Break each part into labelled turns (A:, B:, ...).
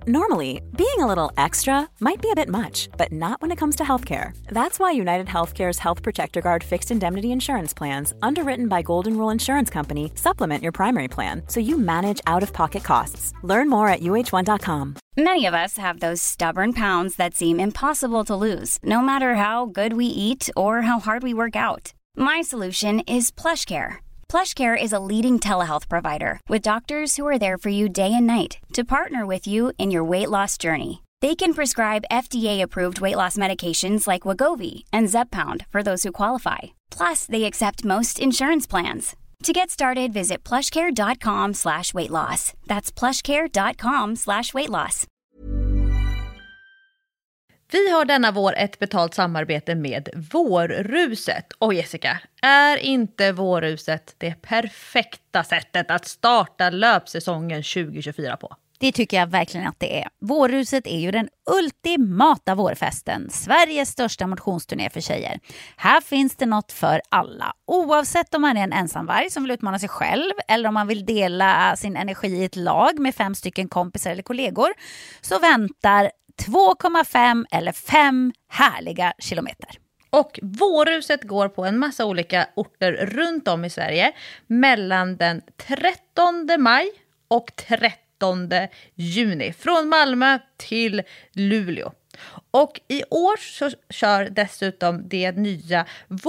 A: Normally, being a little extra might be a bit much, but not when it comes to healthcare. That's why United Healthcare's Health Protector Guard fixed indemnity insurance plans, underwritten by Golden Rule Insurance Company, supplement your primary plan so you manage out-of-pocket costs. Learn more at uh1.com.
B: Many of us have those stubborn pounds that seem impossible to lose, no matter how good we eat or how hard we work out. My solution is PlushCare. PlushCare is a leading telehealth provider with doctors who are there for you day and night to partner with you in your weight loss journey. They can prescribe FDA-approved weight loss medications like Wegovy and Zepbound for those who qualify. Plus, they accept most insurance plans. To get started, visit plushcare.com/weightloss. That's plushcare.com/weightloss.
C: Vi har denna vår ett betalt samarbete med Vårruset. Och Jessica, är inte Vårruset det perfekta sättet att starta löpsäsongen 2024 på?
D: Det tycker jag verkligen att det är. Vårruset är ju den ultimata vårfesten. Sveriges största motionsturné för tjejer. Här finns det något för alla. Oavsett om man är en ensamvarg som vill utmana sig själv eller om man vill dela sin energi i ett lag med 5 stycken kompisar eller kollegor, så väntar 2,5 eller 5 härliga kilometer.
C: Och Vårruset går på en massa olika orter runt om i Sverige mellan den 13 maj och 13 juni. Från Malmö till Luleå. Och i år så kör dessutom det nya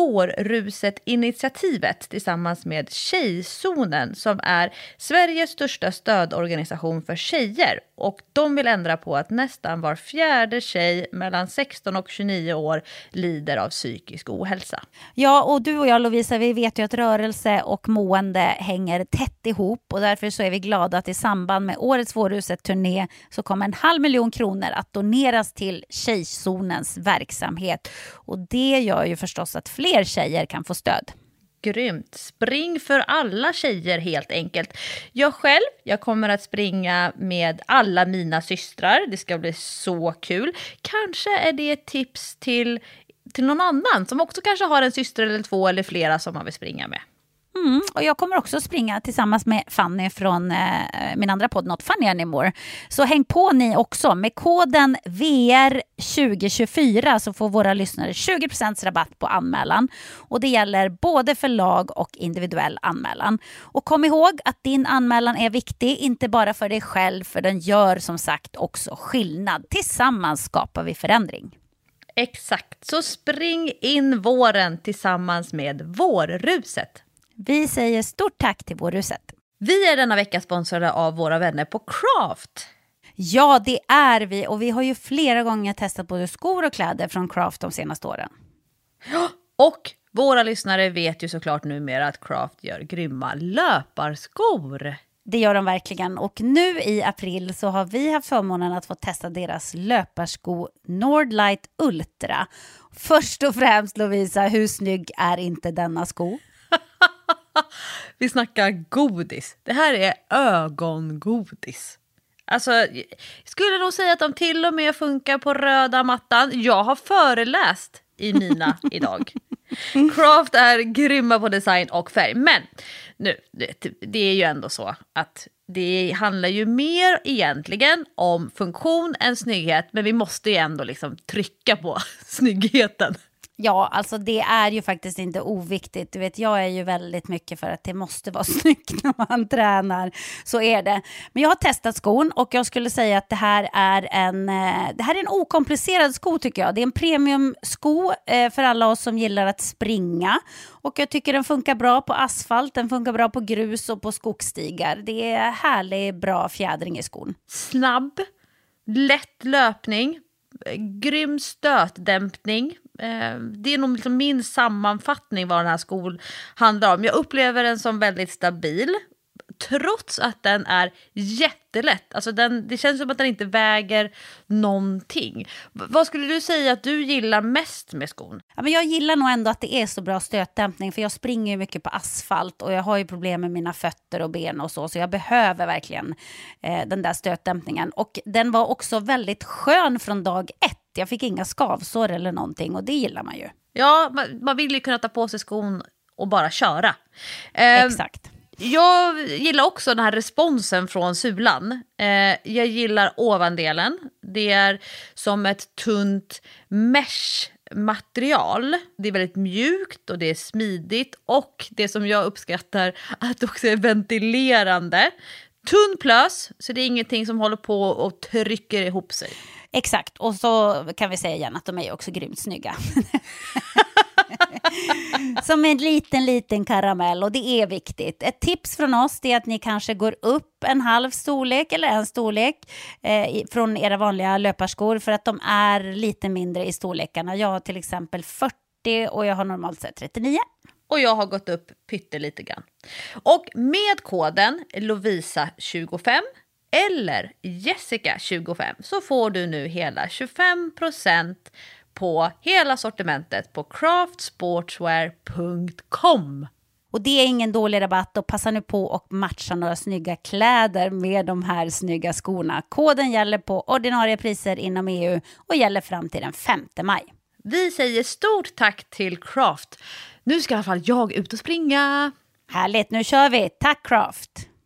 C: Vårruset-initiativet tillsammans med Tjejzonen som är Sveriges största stödorganisation för tjejer. Och de vill ändra på att nästan var 4:e tjej mellan 16 och 29 år lider av psykisk ohälsa.
D: Ja, och du och jag, Lovisa, vi vet ju att rörelse och mående hänger tätt ihop. Och därför så är vi glada att i samband med årets Vårruset-turné så kommer 500 000 kronor att doneras till Tjejzonens verksamhet. Och det gör ju förstås att fler tjejer kan få stöd.
C: Grymt. Spring för alla tjejer helt enkelt. Jag kommer att springa med alla mina systrar. Det ska bli så kul. Kanske är det ett tips till någon annan som också kanske har en syster eller 2 eller flera som man vill springa med.
D: Och jag kommer också springa tillsammans med Fanny från min andra podd Not Funny Anymore. Så häng på ni också. Med koden VR2024 så får våra lyssnare 20% rabatt på anmälan. Och det gäller både för lag och individuell anmälan. Och kom ihåg att din anmälan är viktig, inte bara för dig själv, för den gör som sagt också skillnad. Tillsammans skapar vi förändring.
C: Exakt, så spring in våren tillsammans med Vårruset.
D: Vi säger stort tack till Vårruset.
C: Vi är denna vecka sponsrade av våra vänner på Craft.
D: Ja, det är vi. Och vi har ju flera gånger testat både skor och kläder från Craft de senaste åren.
C: Och våra lyssnare vet ju såklart numera att Craft gör grymma löparskor.
D: Det gör de verkligen. Och nu i april så har vi haft förmånen att få testa deras löparsko Nordlight Ultra. Först och främst, Lovisa, hur snygg är inte denna sko?
C: Vi snackar godis. Det här är ögongodis. Alltså, skulle nog säga att de till och med funkar på röda mattan. Jag har föreläst i mina idag. Craft är grymma på design och färg. Men nu, det är ju ändå så att det handlar ju mer egentligen om funktion än snygghet. Men vi måste ju ändå liksom trycka på snyggheten.
D: Ja, alltså det är ju faktiskt inte oviktigt. Du vet, jag är ju väldigt mycket för att det måste vara snyggt när man tränar. Så är det. Men jag har testat skon och jag skulle säga att det här är en okomplicerad sko tycker jag. Det är en premiumsko för alla oss som gillar att springa. Och jag tycker den funkar bra på asfalt, den funkar bra på grus och på skogsstigar. Det är härlig, bra fjädring i skon.
C: Snabb, lätt löpning, grym stötdämpning. Det är nog liksom min sammanfattning vad den här skon handlar om. Jag upplever den som väldigt stabil trots att den är jättelätt. Alltså det känns som att den inte väger någonting. Vad skulle du säga att du gillar mest med skon?
D: Ja, men jag gillar nog ändå att det är så bra stötdämpning, för jag springer ju mycket på asfalt och jag har ju problem med mina fötter och ben och så jag behöver verkligen den där stötdämpningen. Och den var också väldigt skön från dag 1. Jag fick inga skavsår eller någonting och det gillar man ju.
C: Ja, man vill ju kunna ta på sig skon och bara köra.
D: Exakt.
C: Jag gillar också den här responsen från sulan. Jag gillar ovandelen. Det är som ett tunt mesh-material. Det är väldigt mjukt och det är smidigt. Och det som jag uppskattar, att det också är ventilerande. Tunn plös, så det är ingenting som håller på och trycker ihop sig.
D: Exakt, och så kan vi säga igen att de är också grymt snygga. Som en liten karamell, och det är viktigt. Ett tips från oss är att ni kanske går upp en halv storlek eller en storlek från era vanliga löparskor, för att de är lite mindre i storlekarna. Jag har till exempel 40 och jag har normalt sett 39.
C: Och jag har gått upp pyttelite grann. Och med koden Lovisa25 eller Jessica25 så får du nu hela 25% på hela sortimentet på craftsportswear.com.
D: Och det är ingen dålig rabatt, och passa nu på och matcha några snygga kläder med de här snygga skorna. Koden gäller på ordinarie priser inom EU och gäller fram till den 5 maj.
C: Vi säger stort tack till Craft. Nu ska i alla fall jag ut och springa.
D: Härligt, nu kör vi. Tack Craft!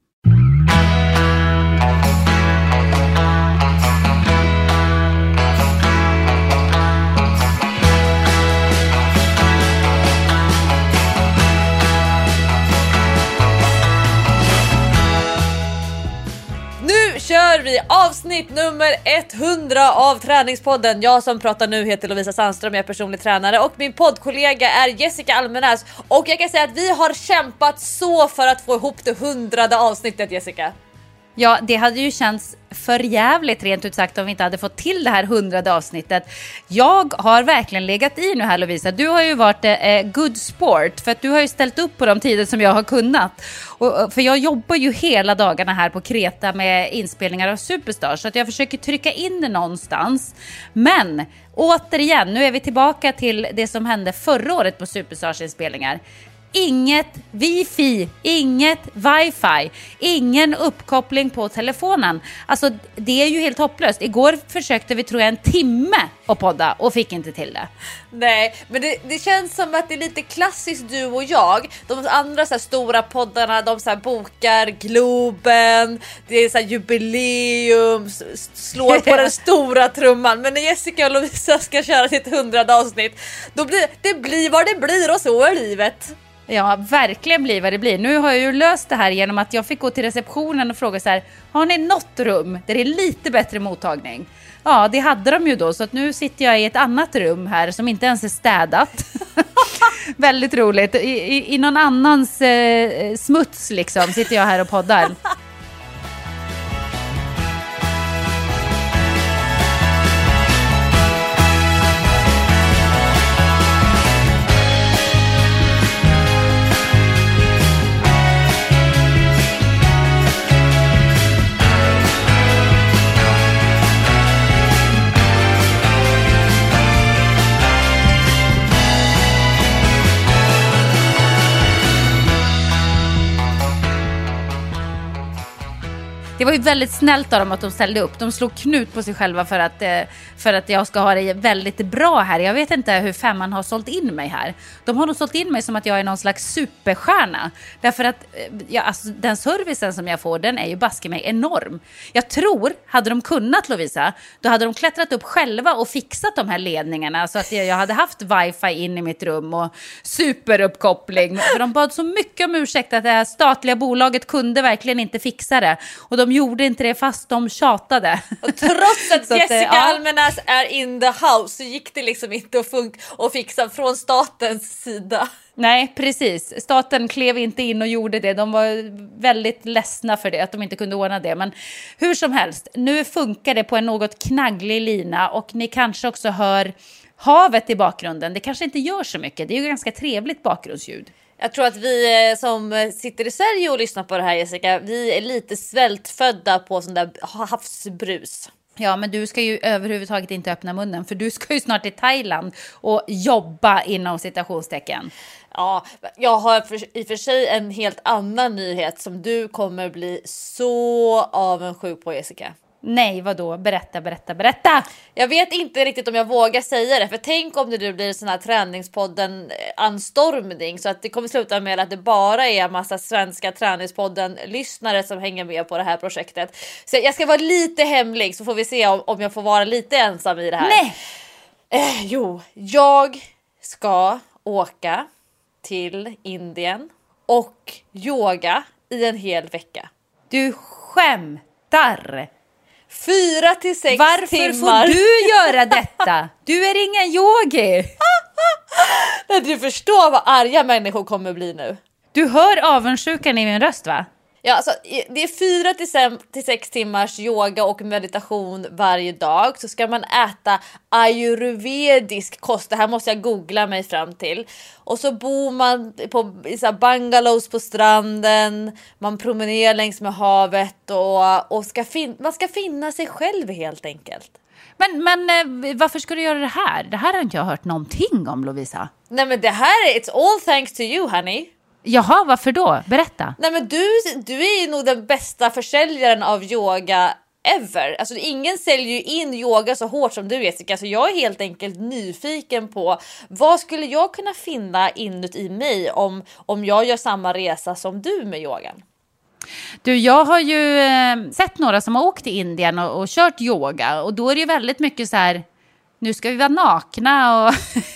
C: Nu kör vi avsnitt nummer 100 av Träningspodden. Jag som pratar nu heter Lovisa Sandström, jag är personlig tränare, och min poddkollega är Jessica Almenäs. Och jag kan säga att vi har kämpat så för att få ihop det 100:e avsnittet, Jessica.
D: Ja, det hade ju känts för jävligt rent ut sagt om vi inte hade fått till det här 100:e avsnittet. Jag har verkligen legat i nu här, Lovisa. Du har ju varit good sport, för att du har ju ställt upp på de tider som jag har kunnat. För jag jobbar ju hela dagarna här på Kreta med inspelningar av Superstars, så att jag försöker trycka in det någonstans. Men återigen, nu är vi tillbaka till det som hände förra året på Superstars inspelningar. Inget wifi, inget wifi, ingen uppkoppling på telefonen. Alltså det är ju helt hopplöst. Igår försökte vi, tror jag, en timme att podda och fick inte till det.
C: Nej, men det känns som att det är lite klassiskt du och jag. De andra så här stora poddarna, de så här bokar Globen, det är så här jubileum, slår på den stora trumman. Men när Jessica och Lovisa ska köra sitt 100:e avsnitt, då blir det blir vad det blir, och så är livet.
D: Ja, verkligen blir vad det blir. Nu har jag ju löst det här genom att jag fick gå till receptionen och fråga så här: har ni något rum där det är lite bättre mottagning? Ja, det hade de ju då, så att nu sitter jag i ett annat rum här som inte ens är städat. Väldigt roligt. I någon annans smuts liksom sitter jag här och poddar. Det var ju väldigt snällt av dem att de ställde upp. De slog knut på sig själva för att jag ska ha det väldigt bra här. Jag vet inte hur Femman har sålt in mig här. De har nog sålt in mig som att jag är någon slags superstjärna. Därför att alltså, den servicen som jag får, den är ju baske mig enorm. Jag tror, hade de kunnat, Lovisa, då hade de klättrat upp själva och fixat de här ledningarna. Så att jag hade haft wifi in i mitt rum och superuppkoppling. För de bad så mycket om ursäkt att det här statliga bolaget kunde verkligen inte fixa det. Och de gjorde inte det fast de tjatade.
C: Och trots att Jessica Almenäs är in the house så gick det liksom inte att fixa från statens sida.
D: Nej, precis. Staten klev inte in och gjorde det. De var väldigt ledsna för det, att de inte kunde ordna det. Men hur som helst, nu funkar det på en något knagglig lina. Och ni kanske också hör havet i bakgrunden. Det kanske inte gör så mycket. Det är ju ganska trevligt bakgrundsljud.
C: Jag tror att vi som sitter i Sverige och lyssnar på det här, Jessica, vi är lite svältfödda på sån där havsbrus.
D: Ja, men du ska ju överhuvudtaget inte öppna munnen, för du ska ju snart till Thailand och jobba inom citationstecken.
C: Ja, jag har i och för sig en helt annan nyhet som du kommer bli så avundsjuk på, Jessica.
D: Nej, vadå? Berätta.
C: Jag vet inte riktigt om jag vågar säga det. För tänk om det nu blir sån här träningspodden anstormning. Så att det kommer sluta med att det bara är en massa svenska träningspodden-lyssnare som hänger med på det här projektet. Så jag ska vara lite hemlig så får vi se om jag får vara lite ensam i det här.
D: Nej!
C: Jo, jag ska åka till Indien och yoga i en hel vecka.
D: Du skämtar!
C: 4 till 6 timmar.
D: Varför får du göra detta? Du är ingen yogi.
C: Nej, du förstår vad arga människor kommer bli nu.
D: Du hör avundsjukan i min röst, va?
C: Ja, alltså, det är 4 till 6 timmars yoga och meditation varje dag. Så ska man äta ayurvedisk kost. Det här måste jag googla mig fram till. Och så bor man i så här bungalows på stranden. Man promenerar längs med havet. Och man ska finna sig själv helt enkelt.
D: Men varför ska du göra det här? Det här har inte jag hört någonting om, Lovisa.
C: Nej, men det här är it's all thanks to you, honey.
D: Jaha, varför då? Berätta.
C: Nej, men du är ju nog den bästa försäljaren av yoga ever. Alltså ingen säljer ju in yoga så hårt som du, Jessica. Så jag är helt enkelt nyfiken på vad skulle jag kunna finna inuti mig om jag gör samma resa som du med yogan.
D: Du, jag har ju sett några som har åkt till Indien och kört yoga. Och då är det ju väldigt mycket så här, nu ska vi vara nakna och,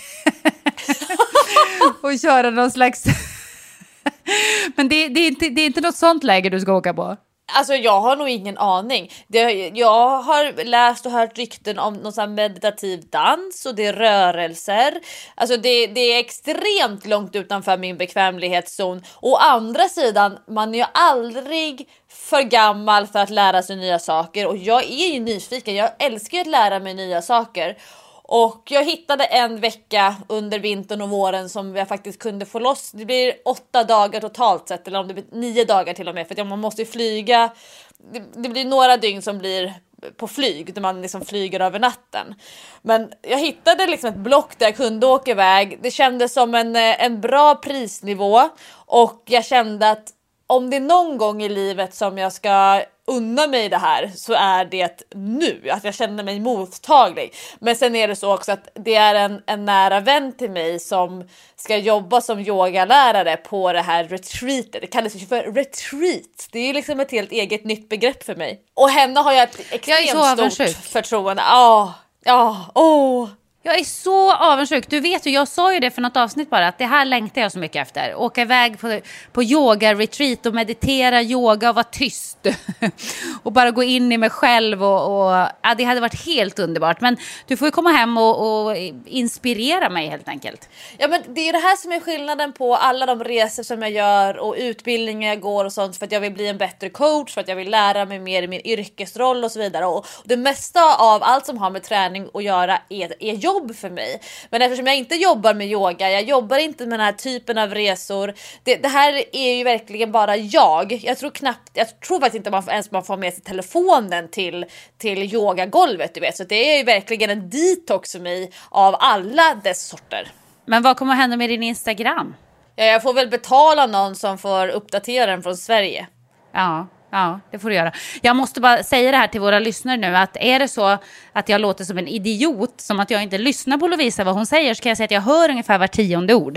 D: och köra någon slags... Men det är inte något sånt läge du ska åka på.
C: Alltså jag har nog ingen aning. Jag har läst och hört rykten om någon sån här meditativ dans och det är rörelser. Alltså det är extremt långt utanför min bekvämlighetszon. Å andra sidan, man är ju aldrig för gammal för att lära sig nya saker. Och jag är ju nyfiken, jag älskar ju att lära mig nya saker. Och jag hittade en vecka under vintern och våren som jag faktiskt kunde få loss. Det blir 8 dagar totalt sett, eller om det blir 9 dagar till och med. För att man måste ju flyga. Det blir några dygn som blir på flyg, där man liksom flyger över natten. Men jag hittade liksom ett block där jag kunde åka iväg. Det kändes som en bra prisnivå. Och jag kände att om det är någon gång i livet som jag ska unna mig det här så är det nu. Att jag känner mig mottaglig. Men sen är det så också att det är en nära vän till mig som ska jobba som yogalärare på det här retreatet. Det kallas ju för retreat. Det är ju liksom ett helt eget nytt begrepp för mig. Och henne har jag ett extremt stort förtroende.
D: Jag är så avundsjuk. Du vet ju, jag sa ju det för något avsnitt bara, att det här längtar jag så mycket efter. Åka iväg på yoga-retreat och meditera yoga och vara tyst. Och bara gå in i mig själv. Ja, det hade varit helt underbart. Men du får ju komma hem och inspirera mig helt enkelt.
C: Ja, men det är det här som är skillnaden på alla de resor som jag gör och utbildningar jag går och sånt, för att jag vill bli en bättre coach, för att jag vill lära mig mer i min yrkesroll och så vidare. Och det mesta av allt som har med träning att göra är jobb för mig. Men eftersom jag inte jobbar med yoga, jag jobbar inte med den här typen av resor. Det här är ju verkligen bara jag tror faktiskt inte man får med sig telefonen till yogagolvet, du vet. Så det är ju verkligen en detox för mig av alla dess sorter.
D: Men vad kommer att hända med din Instagram?
C: Ja, jag får väl betala någon som får uppdatera den från Sverige.
D: Ja, det får du göra. Jag måste bara säga det här till våra lyssnare nu, att är det så att jag låter som en idiot, som att jag inte lyssnar på Lovisa vad hon säger, så kan jag säga att jag hör ungefär var 10:e ord.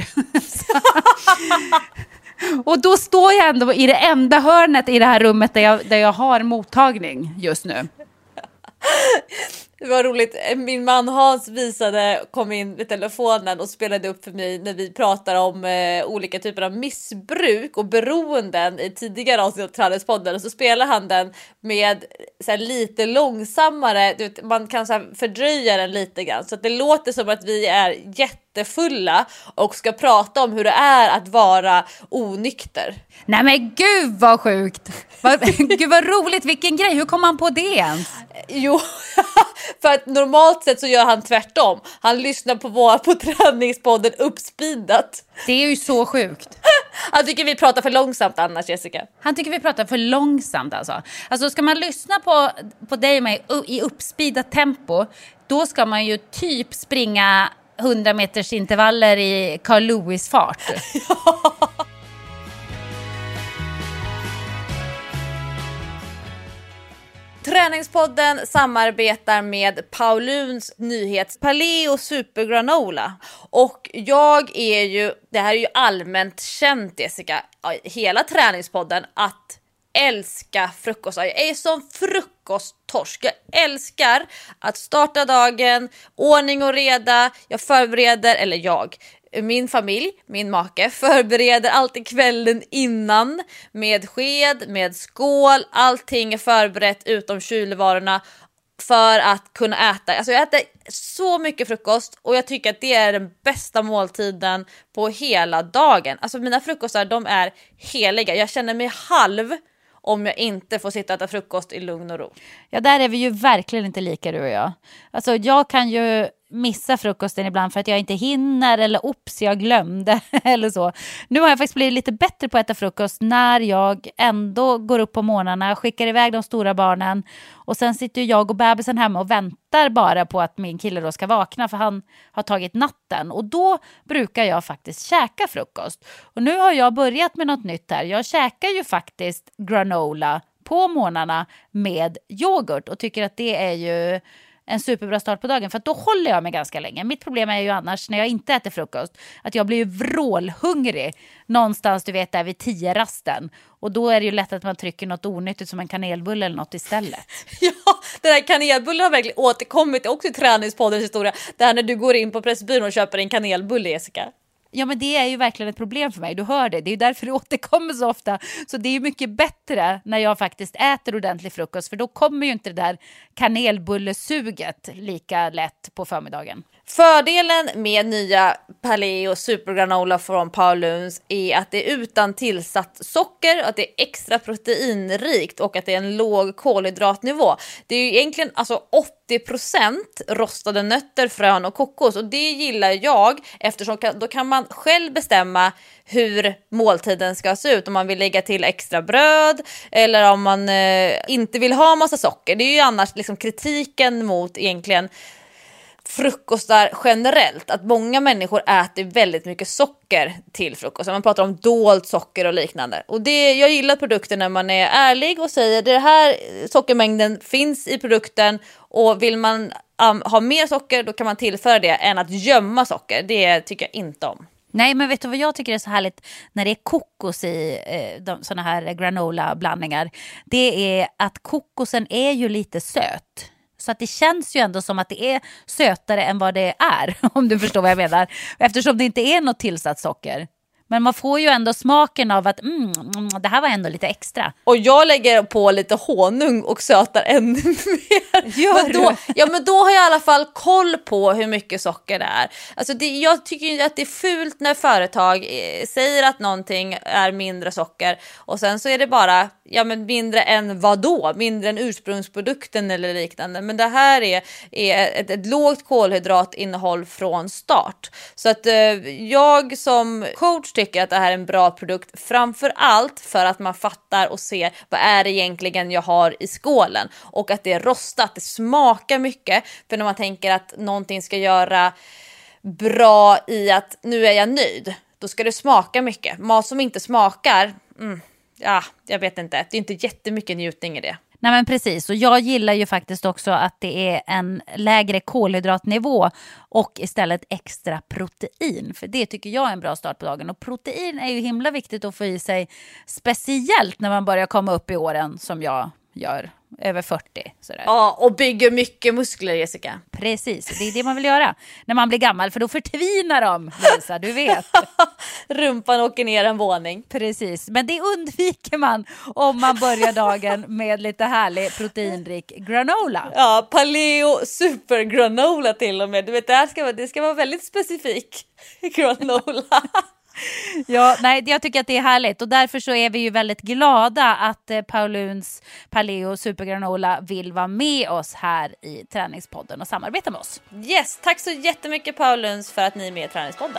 D: Och då står jag ändå i det enda hörnet i det här rummet där jag har mottagning just nu.
C: Det var roligt. Min man Hans kom in med telefonen och spelade upp för mig när vi pratar om olika typer av missbruk och beroenden i tidigare avsnitt av Träningspodden. Och så spelar han den med så här, lite långsammare. Man kan så här, fördröja den lite grann. Så att det låter som att vi är jättefulla och ska prata om hur det är att vara onykter.
D: Nej men gud vad sjukt. Gud vad roligt, vilken grej. Hur kom han på det ens?
C: Jo, för att normalt sett så gör han tvärtom. Han lyssnar på Träningspodden uppspeedat.
D: Det är ju så sjukt.
C: Han tycker vi pratar för långsamt annars, Jessica.
D: Han tycker vi pratar för långsamt alltså. Alltså ska man lyssna på dig och mig i uppspeedat tempo, då ska man ju typ springa 100 meters intervaller i Carl Lewis fart.
C: Ja. Träningspodden samarbetar med Pauluns nyhets Paleo Supergranola. Och det här är ju allmänt känt, Jessica, hela Träningspodden, att älska frukost. Jag är som frukosttorsk. Jag älskar att starta dagen, ordning och reda. Min familj, min make, förbereder alltid kvällen innan med sked, med skål. Allting är förberett utom kylvarorna för att kunna äta. Alltså jag äter så mycket frukost och jag tycker att det är den bästa måltiden på hela dagen. Alltså mina frukostar, de är heliga. Jag känner mig halv om jag inte får sitta och äta frukost i lugn och ro.
D: Ja, där är vi ju verkligen inte lika, du och jag. Alltså jag kan ju missa frukosten ibland för att jag inte hinner eller jag glömde eller så. Nu har jag faktiskt blivit lite bättre på att äta frukost när jag ändå går upp på morgnarna, skickar iväg de stora barnen och sen sitter jag och bebisen hemma och väntar bara på att min kille då ska vakna för han har tagit natten och då brukar jag faktiskt käka frukost. Och nu har jag börjat med något nytt här. Jag käkar ju faktiskt granola på morgnarna med yoghurt och tycker att det är ju en superbra start på dagen för att då håller jag mig ganska länge. Mitt problem är ju annars när jag inte äter frukost att jag blir ju vrålhungrig någonstans, du vet, där vid 10-rasten. Och då är det ju lätt att man trycker något onyttigt som en kanelbulle eller något istället.
C: Ja, den här kanelbullen har verkligen återkommit också i Träningspoddens historia. Det här när du går in på Pressbyrån och köper en kanelbulle, Jessica.
D: Ja, men det är ju verkligen ett problem för mig. Du hör det. Det är ju därför det återkommer så ofta. Så det är ju mycket bättre när jag faktiskt äter ordentlig frukost. För då kommer ju inte det där kanelbullesuget lika lätt på förmiddagen.
C: Fördelen med nya Paleo Supergranola från Pauluns är att det är utan tillsatt socker, att det är extra proteinrikt och att det är en låg kolhydratnivå. Det är ju egentligen alltså 80% rostade nötter, frön och kokos och det gillar jag eftersom då kan man själv bestämma hur måltiden ska se ut. Om man vill lägga till extra bröd eller om man inte vill ha massa socker. Det är ju annars liksom kritiken mot egentligen frukostar generellt, att många människor äter väldigt mycket socker till frukost. Man pratar om dolt socker och liknande. Och jag gillar produkten när man är ärlig och säger det här sockermängden finns i produkten och vill man ha mer socker då kan man tillföra det än att gömma socker. Det tycker jag inte om.
D: Nej, men vet du vad jag tycker är så härligt när det är kokos i såna här granola-blandningar? Det är att kokosen är ju lite söt. Så att det känns ju ändå som att det är sötare än vad det är, om du förstår vad jag menar. Eftersom det inte är något tillsatt socker. Men man får ju ändå smaken av att det här var ändå lite extra.
C: Och jag lägger på lite honung och sötar ännu mer. Men då har jag i alla fall koll på hur mycket socker det är. Alltså jag tycker att det är fult när företag säger att någonting är mindre socker. Och sen så är det bara mindre än vad då? Mindre än ursprungsprodukten eller liknande. Men det här är ett lågt kolhydratinnehåll från start. Så att jag som coach tycker att det här är en bra produkt, framför allt för att man fattar och ser vad är det egentligen jag har i skålen och att det är rostat, det smakar mycket. För när man tänker att någonting ska göra bra i att nu är jag nöjd, då ska det smaka mycket. Mat som inte smakar, jag vet inte, det är inte jättemycket njutning i det.
D: Nej, men precis, och jag gillar ju faktiskt också att det är en lägre kolhydratnivå och istället extra protein. För det tycker jag är en bra start på dagen. Och protein är ju himla viktigt att få i sig, speciellt när man börjar komma upp i åren som jag gör. Över 40. Sådär.
C: Ja, och bygger mycket muskler, Jessica.
D: Precis, det är det man vill göra när man blir gammal. För då förtvinar de, Lisa, du vet.
C: Rumpan åker ner en våning.
D: Precis, men det undviker man om man börjar dagen med lite härlig proteinrik granola.
C: Ja, Paleo Supergranola till och med. Du vet, det ska vara väldigt specifik granola.
D: Ja, nej, jag tycker att det är härligt och därför så är vi ju väldigt glada att Pauluns Paleo Supergranola vill vara med oss här i Träningspodden och samarbeta med oss.
C: Yes, tack så jättemycket Pauluns för att ni är med i Träningspodden.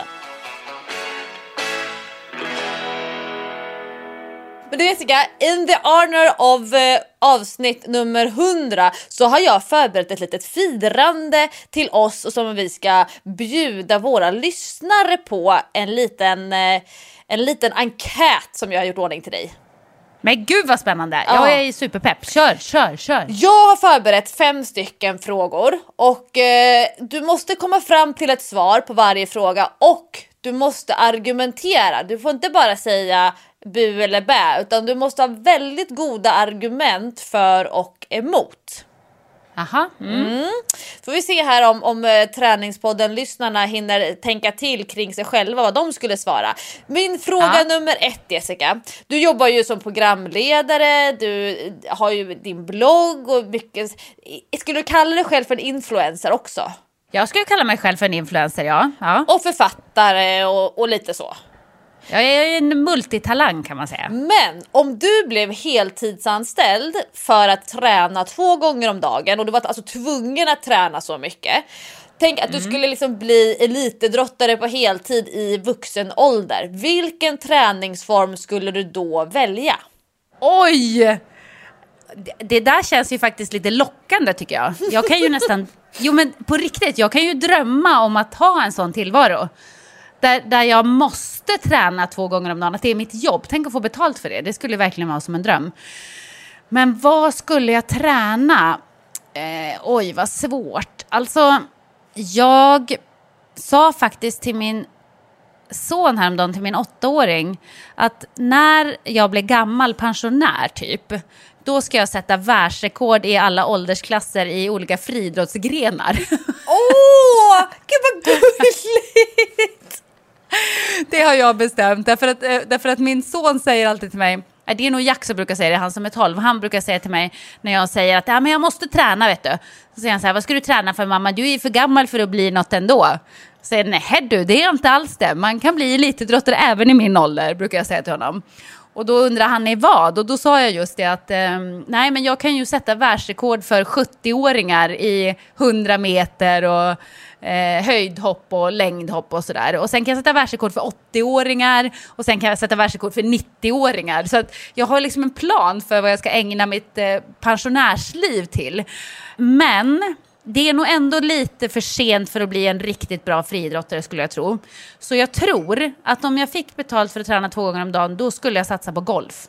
C: Men du Jessica, in the honor of avsnitt nummer 100 så har jag förberett ett litet firande till oss och som vi ska bjuda våra lyssnare på en liten enkät som jag har gjort ordning till dig.
D: Men gud vad spännande. Jag är superpepp. Kör.
C: Jag har förberett 5 stycken frågor och du måste komma fram till ett svar på varje fråga och du måste argumentera. Du får inte bara säga bu eller bä, utan du måste ha väldigt goda argument för och emot.
D: Aha.
C: Får vi se här om träningspodden-lyssnarna hinner tänka till kring sig själva vad de skulle svara. Min fråga nummer 1, Jessica. Du jobbar ju som programledare, du har ju din blogg och mycket. Skulle du kalla dig själv för en influencer också?
D: Jag skulle kalla mig själv för en influencer, ja.
C: Och författare och lite så.
D: Jag är en multitalang kan man säga.
C: Men om du blev heltidsanställd för att träna 2 gånger om dagen och du var alltså tvungen att träna så mycket. Tänk att du skulle liksom bli elitidrottare på heltid i vuxen ålder. Vilken träningsform skulle du då välja?
D: Oj! Det där känns ju faktiskt lite lockande tycker jag. Jag kan ju nästan... Jo men på riktigt, jag kan ju drömma om att ha en sån tillvaro. Där jag måste träna 2 gånger om dagen. Att det är mitt jobb. Tänk att få betalt för det. Det skulle verkligen vara som en dröm. Men vad skulle jag träna? Oj, vad svårt. Alltså, jag sa faktiskt till min son häromdagen, till min 8-åring, att när jag blir gammal pensionär typ, då ska jag sätta världsrekord i alla åldersklasser i olika friidrottsgrenar.
C: Åh, gud vad gulligt!
D: Det har jag bestämt. Därför att min son säger alltid till mig, det är nog Jack som brukar säga det, han som är 12. Han brukar säga till mig när jag säger att men jag måste träna, vet du. Så säger han så här, vad ska du träna för mamma? Du är ju för gammal för att bli något ändå. Så säger nej du, det är inte alls det. Man kan bli elitidrottare även i min ålder, brukar jag säga till honom. Och då undrar han i vad? Och då sa jag just det att nej men jag kan ju sätta världsrekord för 70-åringar i 100 meter och höjdhopp och längdhopp och sådär. Och sen kan jag sätta världsrekord för 80-åringar och sen kan jag sätta världsrekord för 90-åringar. Så att jag har liksom en plan för vad jag ska ägna mitt pensionärsliv till. Men det är nog ändå lite för sent för att bli en riktigt bra friidrottare skulle jag tro. Så jag tror att om jag fick betalt för att träna 2 gånger om dagen, då skulle jag satsa på golf.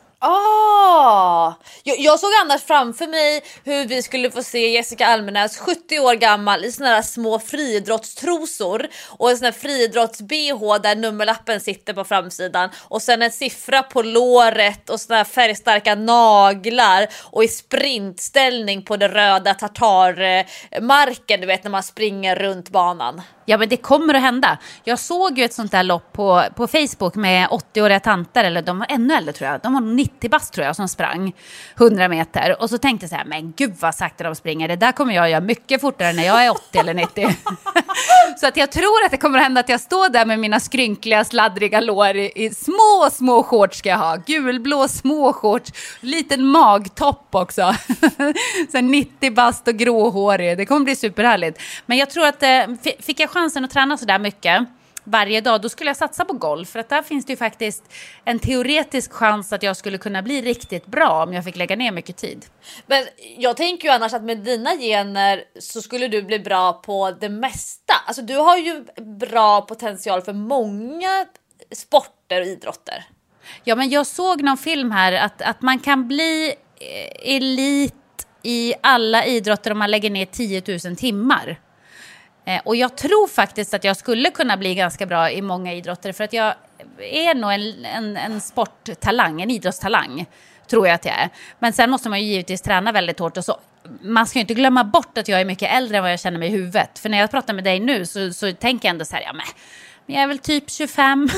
C: Jag såg annars framför mig hur vi skulle få se Jessica Almenäs 70 år gammal i såna där små friidrottstrosor och en sån här friidrotts-BH där nummerlappen sitter på framsidan och sen en siffra på låret och såna här färgstarka naglar och i sprintställning på det röda tartarmarken, du vet när man springer runt banan.
D: Ja men det kommer att hända. Jag såg ju ett sånt där lopp på Facebook med 80-åriga tanter, eller de var ännu äldre tror jag. De var 90 bast tror jag som sprang 100 meter. Och så tänkte jag så här, men gud vad sakta de springer. Det där kommer jag göra mycket fortare när jag är 80 eller 90. Så att jag tror att det kommer att hända att jag står där med mina skrynkliga sladdriga lår i små shorts ska jag ha. Gulblå små shorts. Liten magtopp också. Så 90 bast och gråhårig. Det kommer bli superhärligt. Men jag tror att fick jag chansen att träna så där mycket varje dag, då skulle jag satsa på golf. För att där finns det ju faktiskt en teoretisk chans att jag skulle kunna bli riktigt bra om jag fick lägga ner mycket tid.
C: Men jag tänker ju annars att med dina gener så skulle du bli bra på det mesta. Alltså du har ju bra potential för många sporter och idrotter.
D: Ja men jag såg någon film här att man kan bli elit i alla idrotter om man lägger ner 10 000 timmar. Och jag tror faktiskt att jag skulle kunna bli ganska bra i många idrotter. För att jag är nog en sporttalang, en idrottstalang. Tror jag att jag är. Men sen måste man ju givetvis träna väldigt hårt. Och så, man ska ju inte glömma bort att jag är mycket äldre än vad jag känner mig i huvudet. För när jag pratar med dig nu så tänker jag ändå så här, men jag är väl typ 25.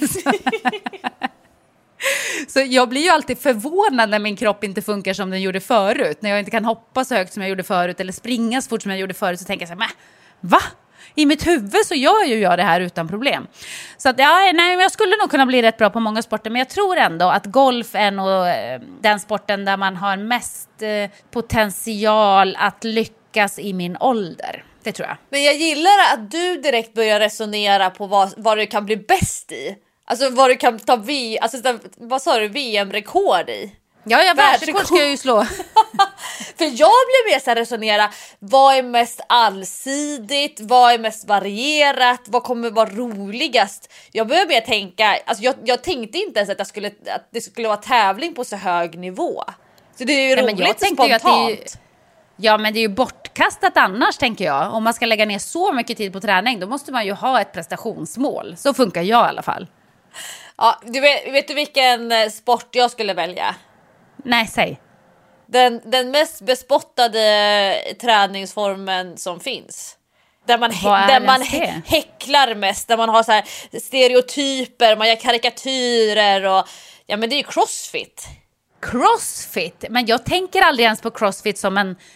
D: Så jag blir ju alltid förvånad när min kropp inte funkar som den gjorde förut. När jag inte kan hoppa så högt som jag gjorde förut. Eller springa så fort som jag gjorde förut. Så tänker jag så här, va? I mitt huvud så gör ju jag det här utan problem. Så att jag skulle nog kunna bli rätt bra på många sporter. Men jag tror ändå att golf är nog den sporten där man har mest potential att lyckas i min ålder. Det tror jag.
C: Men jag gillar att du direkt börjar resonera på vad du kan bli bäst i. Alltså vad du kan ta vad sa du, VM-rekord i?
D: Ja, världsrekord ska jag ju slå.
C: För jag blir mer så här resonera, vad är mest allsidigt, vad är mest varierat, vad kommer vara roligast? Jag börjar mer tänka, alltså jag tänkte inte ens att det skulle vara tävling på så hög nivå. Så det är ju roligt och spontant.
D: Ja, men det är ju bortkastat annars, tänker jag. Om man ska lägga ner så mycket tid på träning, då måste man ju ha ett prestationsmål. Så funkar jag i alla fall.
C: Ja, vet du vilken sport jag skulle välja?
D: Nej, säg.
C: Den mest bespottade träningsformen som finns. Där man häcklar mest, där man har så här stereotyper, man gör karikatyrer och ja, men det är ju crossfit.
D: Crossfit? Men jag tänker aldrig ens på crossfit som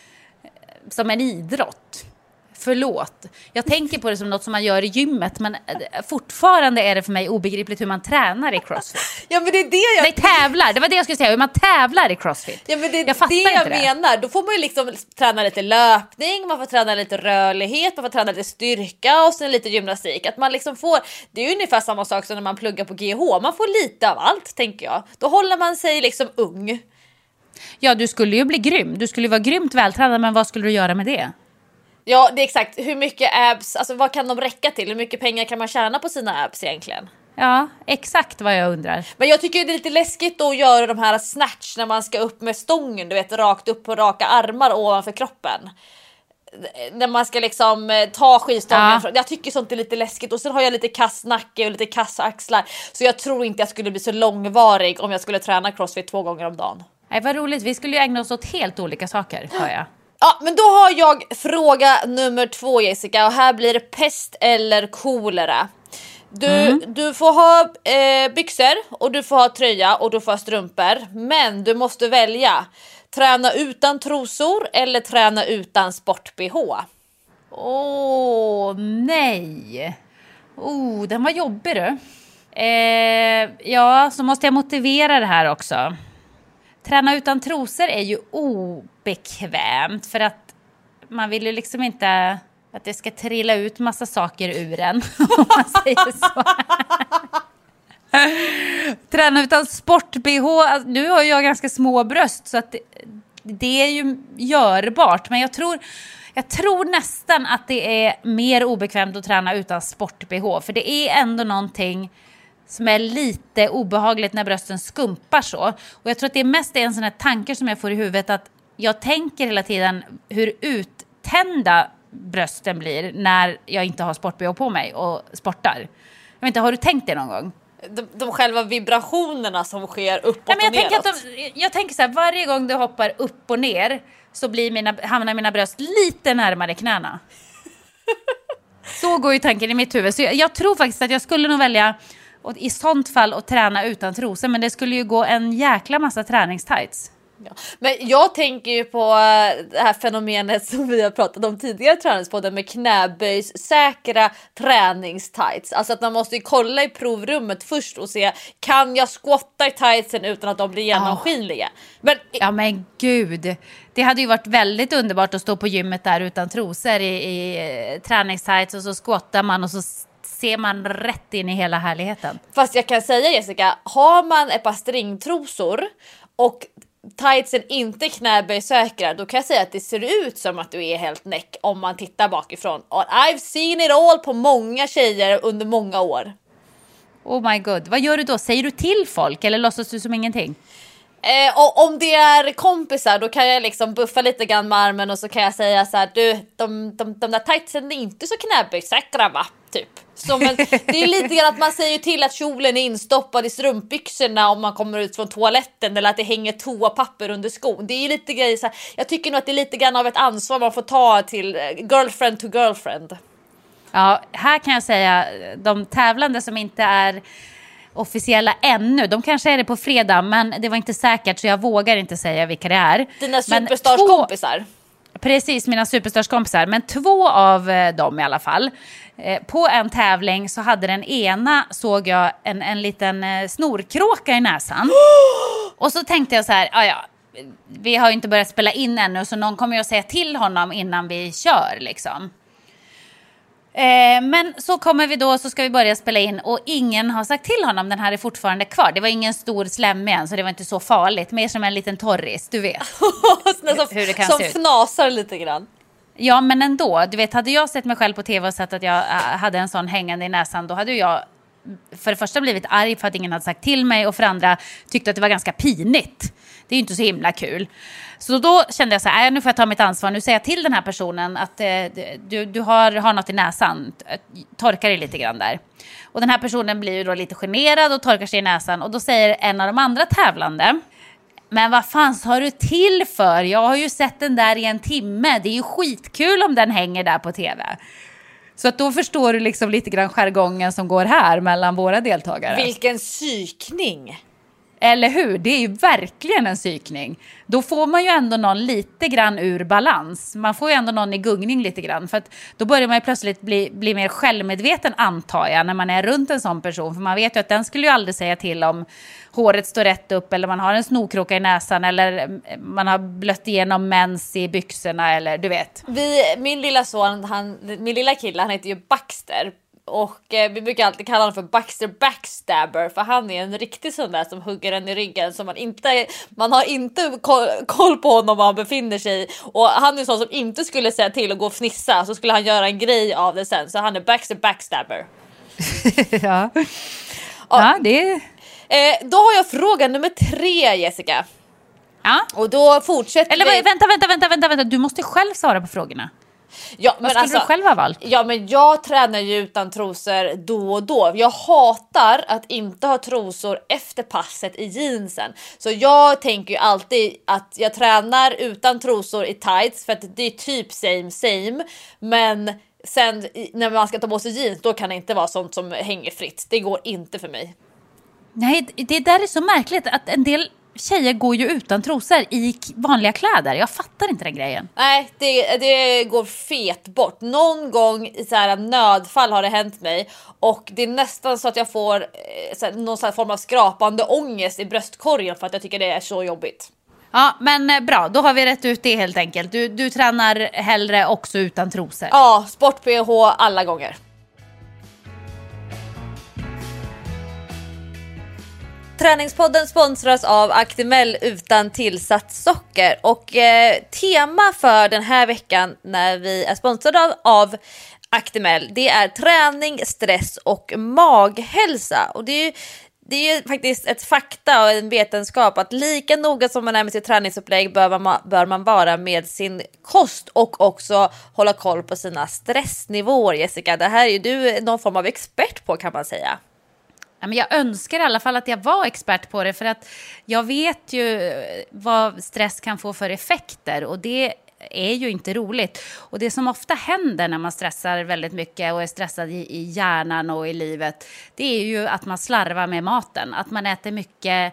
D: en idrott. Förlåt. Jag tänker på det som något som man gör i gymmet, men fortfarande är det för mig obegripligt hur man tränar i crossfit.
C: Ja, men det är det
D: Nej, tävlar. Det var det jag skulle säga, hur man tävlar i crossfit.
C: Ja, men det är det jag menar. Då får man ju liksom träna lite löpning, man får träna lite rörlighet, man får träna lite styrka och sen lite gymnastik. Att man liksom får, det är ju ungefär samma sak som när man pluggar på GH. Man får lite av allt, tänker jag. Då håller man sig liksom ung.
D: Ja, du skulle ju bli grym. Du skulle vara grymt vältränad, men vad skulle du göra med det?
C: Ja, det är exakt. Hur mycket abs, alltså vad kan de räcka till? Hur mycket pengar kan man tjäna på sina abs egentligen?
D: Ja, exakt vad jag undrar.
C: Men jag tycker det är lite läskigt att göra de här snatch när man ska upp med stången, du vet, rakt upp på raka armar ovanför kroppen. När man ska liksom ta skivstången. Ja. Jag tycker sånt är lite läskigt. Och sen har jag lite kass nacke och lite kass axlar. Så jag tror inte jag skulle bli så långvarig om jag skulle träna crossfit 2 gånger om dagen.
D: Nej, vad roligt. Vi skulle ju ägna oss åt helt olika saker, hör jag.
C: Ja, men då har jag fråga nummer 2, Jessica. Och här blir det pest eller kolera. Du får ha byxor och du får ha tröja och du får ha strumpor. Men du måste välja. Träna utan trosor eller träna utan sport-BH?
D: Nej. Den var jobbig du. Ja, så måste jag motivera det här också. Träna utan trosor är ju obekvämt för att man vill ju liksom inte att det ska trilla ut massa saker ur en, om man säger så. Träna utan sport-BH, alltså, nu har jag ganska små bröst så att det är ju görbart, men jag tror nästan att det är mer obekvämt att träna utan sport-BH, för det är ändå någonting som är lite obehagligt när brösten skumpar så. Och jag tror att det är mest en sån här tanke som jag får i huvudet, att jag tänker hela tiden hur uttända brösten blir när jag inte har sport-BH på mig och sportar. Jag vet inte, har du tänkt det någon gång?
C: De själva vibrationerna som sker uppåt och
D: neråt. Jag tänker så här, varje gång du hoppar upp och ner så hamnar mina bröst lite närmare knäna. Så går ju tanken i mitt huvud. Så jag tror faktiskt att jag skulle nog välja, och i sånt fall, att träna utan trosor. Men det skulle ju gå en jäkla massa träningstights.
C: Ja. Men jag tänker ju på det här fenomenet som vi har pratat om tidigare i träningspodden med knäböjssäkra träningstights. Alltså att man måste ju kolla i provrummet först och se, kan jag squatta i tightsen utan att de blir genomskinliga?
D: Ja men gud, det hade ju varit väldigt underbart att stå på gymmet där utan trosor i träningstights, och så squattar man och så ser man rätt in i hela härligheten.
C: Fast jag kan säga, Jessica, har man ett par stringtrosor och tightsen inte knäböjsäkra, då kan jag säga att det ser ut som att du är helt näck om man tittar bakifrån. Och I've seen it all på många tjejer under många år.
D: Oh my god, vad gör du då? Säger du till folk eller låtsas du som ingenting?
C: Och om det är kompisar, då kan jag liksom buffa lite grann med armen och så kan jag säga så här: du, de där tightsen är inte så knäböjsäkra, va? Typ. Så, men det är lite grann att man säger till att kjolen är instoppad i strumpbyxorna om man kommer ut från toaletten, eller att det hänger toapapper under skon. Det är lite grejer så här, jag tycker nog att det är lite grann av ett ansvar man får ta till girlfriend to girlfriend.
D: Ja, här kan jag säga, de tävlande som inte är officiella ännu, de kanske är det på fredag, men det var inte säkert så jag vågar inte säga vilka det är.
C: Dina superstarskompisar.
D: Precis, mina superstarskompisar, men 2 av dem i alla fall. På en tävling så hade den ena, såg jag en liten snorkråka i näsan. Och så tänkte jag så här, vi har ju inte börjat spela in ännu, så någon kommer ju att säga till honom innan vi kör liksom. Men så kommer vi då, så ska vi börja spela in och ingen har sagt till honom, den här är fortfarande kvar. Det var ingen stor slem igen, så det var inte så farligt. Mer som en liten torris, du vet.
C: Hur det kan som se ut. Fnasar lite grann.
D: Ja, men ändå, du vet, hade jag sett mig själv på tv och sett att jag hade en sån hängande i näsan, då hade jag för det första blivit arg för att ingen hade sagt till mig, och för andra tyckte att det var ganska pinigt. Det är ju inte så himla kul. Så då kände jag så här, nu får jag ta mitt ansvar. Nu säger jag till den här personen att du har något i näsan. Torkar dig lite grann där. Och den här personen blir ju då lite generad och torkar sig i näsan. Och då säger en av de andra tävlande: men vad fan har du till för? Jag har ju sett den där i en timme. Det är ju skitkul om den hänger där på tv. Så att då förstår du liksom lite grann jargongen som går här mellan våra deltagare.
C: Vilken psykning!
D: Eller hur? Det är ju verkligen en psykning. Då får man ju ändå någon lite grann ur balans. Man får ju ändå någon i gungning lite grann. För att då börjar man ju plötsligt bli mer självmedveten, antar jag, när man är runt en sån person. För man vet ju att den skulle ju aldrig säga till om håret står rätt upp, eller man har en snorkråka i näsan, eller man har blött igenom mens i byxorna, eller du vet.
C: Min lilla son, min lilla kille, han heter ju Baxter. Och vi brukar alltid kalla honom för Baxter Backstabber, för han är en riktig sån där som hugger en i ryggen, så man har inte koll på honom var han befinner sig. Och han är sån som inte skulle säga till och gå och fnissa, så skulle han göra en grej av det sen. Så han är Baxter Backstabber.
D: Ja. Ja, det
C: då har jag fråga nummer 3, Jessica.
D: Ja.
C: Och då fortsätter
D: Eller vänta, du måste själv svara på frågorna.
C: Ja,
D: vad skulle du själv ha valt?
C: Ja, men jag tränar ju utan trosor då och då. Jag hatar att inte ha trosor efter passet i jeansen. Så jag tänker ju alltid att jag tränar utan trosor i tights, för att det är typ same. Men sen när man ska ta på sig jeans, då kan det inte vara sånt som hänger fritt. Det går inte för mig.
D: Nej, det där är så märkligt att en del tjejer går ju utan trosor i vanliga kläder. Jag fattar inte den grejen.
C: Nej, det går fet bort. Någon gång i så här nödfall har det hänt mig. Och det är nästan så att jag får någon sån form av skrapande ångest i bröstkorgen, för att jag tycker det är så jobbigt.
D: Ja, men bra. Då har vi rätt ut det helt enkelt. Du tränar hellre också utan trosor.
C: Ja, sport-PH alla gånger. Träningspodden sponsras av Actimel utan tillsatt socker. Och tema för den här veckan när vi är sponsrade av Actimel, det är träning, stress och maghälsa. Och det är ju faktiskt ett fakta och en vetenskap att lika noga som man är med sitt träningsupplägg bör man vara med sin kost, och också hålla koll på sina stressnivåer. Jessica, det här är ju du någon form av expert på, kan man säga.
D: Men jag önskar i alla fall att jag var expert på det, för att jag vet ju vad stress kan få för effekter, och det är ju inte roligt. Och det som ofta händer när man stressar väldigt mycket och är stressad i hjärnan och i livet, det är ju att man slarvar med maten. Att man äter mycket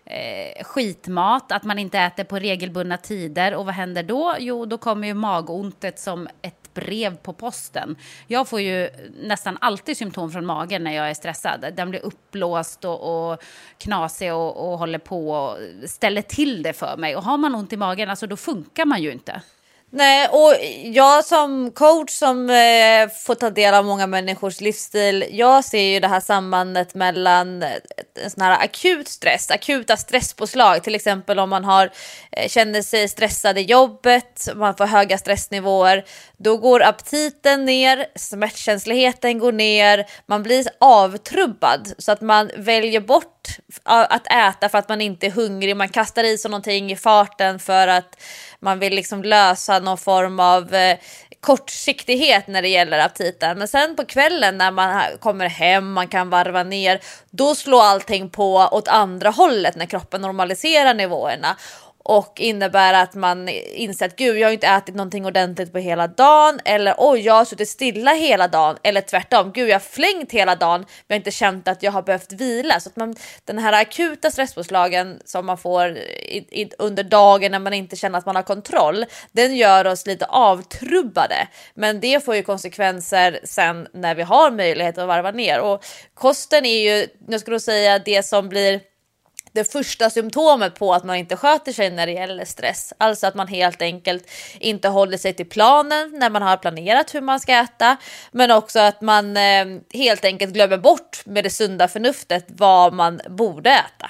D: skitmat, att man inte äter på regelbundna tider. Och vad händer då? Jo, då kommer ju magontet som ett brev på posten. Jag får ju nästan alltid symptom från magen när jag är stressad. Den blir uppblåst och knasig och håller på och ställer till det för mig. Och har man ont i magen, alltså då funkar man ju inte.
C: Nej, och jag som coach som får ta del av många människors livsstil, jag ser ju det här sambandet mellan en sån här akut stress, akuta stresspåslag, till exempel om man känner sig stressad i jobbet, man får höga stressnivåer, då går aptiten ner, smärtkänsligheten går ner, man blir avtrubbad så att man väljer bort att äta för att man inte är hungrig, man kastar i sig någonting i farten för att man vill liksom lösa någon form av kortsiktighet när det gäller aptiten. Men sen på kvällen när man kommer hem, man kan varva ner, då slår allting på åt andra hållet när kroppen normaliserar nivåerna. Och innebär att man inser att gud, jag har inte ätit någonting ordentligt på hela dagen. Eller oj, jag har suttit stilla hela dagen. Eller tvärtom, gud, jag har flängt hela dagen, men jag har inte känt att jag har behövt vila. Så att den här akuta stresspåslagen som man får under dagen när man inte känner att man har kontroll, den gör oss lite avtrubbade. Men det får ju konsekvenser sen när vi har möjlighet att varva ner. Och kosten är ju, jag skulle säga, det som blir det första symptomet på att man inte sköter sig när det gäller stress. Alltså att man helt enkelt inte håller sig till planen när man har planerat hur man ska äta. Men också att man helt enkelt glömmer bort med det sunda förnuftet vad man borde äta.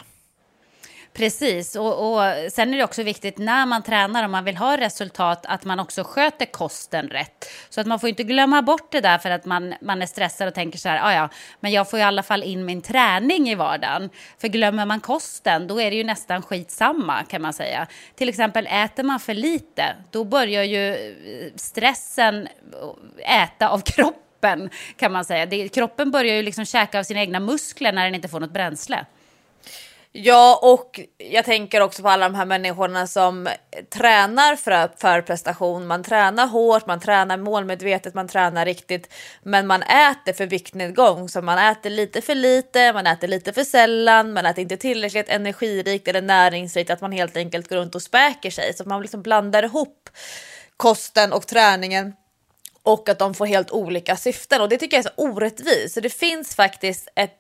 D: Precis, och sen är det också viktigt när man tränar och man vill ha resultat att man också sköter kosten rätt. Så att man får inte glömma bort det där för att man är stressad och tänker så här, ja, men jag får i alla fall in min träning i vardagen. För glömmer man kosten, då är det ju nästan skitsamma kan man säga. Till exempel äter man för lite, då börjar ju stressen äta av kroppen kan man säga. Kroppen börjar ju liksom käka av sina egna muskler när den inte får något bränsle.
C: Ja, och jag tänker också på alla de här människorna som tränar för prestation. Man tränar hårt, man tränar målmedvetet, man tränar riktigt. Men man äter för viktnedgång. Så man äter lite för lite, man äter lite för sällan. Man äter inte tillräckligt energirikt eller näringsrikt. Att man helt enkelt går runt och späker sig. Så att man liksom blandar ihop kosten och träningen. Och att de får helt olika syften. Och det tycker jag är så orättvist. Så det finns faktiskt ett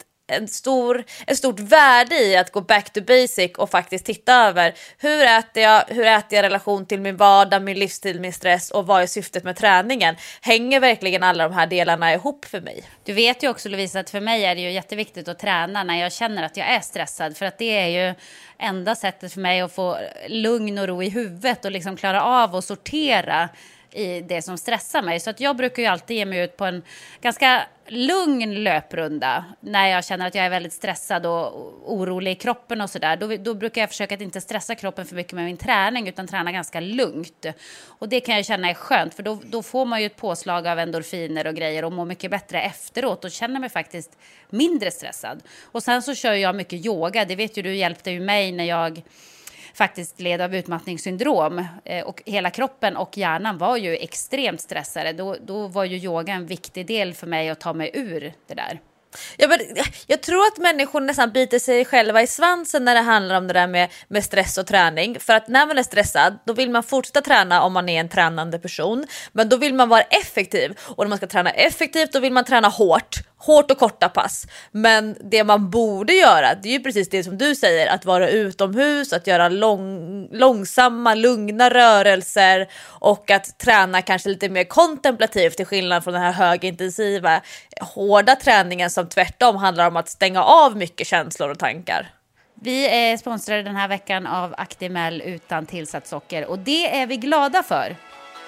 C: stort värde i att gå back to basic och faktiskt titta över hur äter jag i relation till min vardag, min livsstil, min stress och vad är syftet med träningen. Hänger verkligen alla de här delarna ihop för mig?
D: Du vet ju också Lovisa att för mig är det ju jätteviktigt att träna när jag känner att jag är stressad, för att det är ju enda sättet för mig att få lugn och ro i huvudet och liksom klara av och sortera i det som stressar mig. Så att jag brukar ju alltid ge mig ut på en ganska lugn löprunda när jag känner att jag är väldigt stressad och orolig i kroppen och sådär. Då brukar jag försöka att inte stressa kroppen för mycket med min träning utan träna ganska lugnt. Och det kan jag känna är skönt, för då får man ju ett påslag av endorfiner och grejer och mår mycket bättre efteråt och känner mig faktiskt mindre stressad. Och sen så kör jag mycket yoga. Det vet ju du, hjälpte ju mig när jag faktiskt led av utmattningssyndrom och hela kroppen och hjärnan var ju extremt stressade. Då var ju yoga en viktig del för mig att ta mig ur det där.
C: Ja, men jag tror att människor nästan biter sig själva i svansen när det handlar om det där med stress och träning. För att när man är stressad, då vill man fortsätta träna om man är en tränande person. Men då vill man vara effektiv. Och när man ska träna effektivt, då vill man träna hårt och korta pass. Men det man borde göra, det är ju precis det som du säger, att vara utomhus, att göra långsamma, lugna rörelser och att träna kanske lite mer kontemplativt till skillnad från den här högintensiva, hårda träningen som tvärtom handlar om att stänga av mycket känslor och tankar.
D: Vi är sponsrade den här veckan av Actimel utan tillsatt socker och det är vi glada för.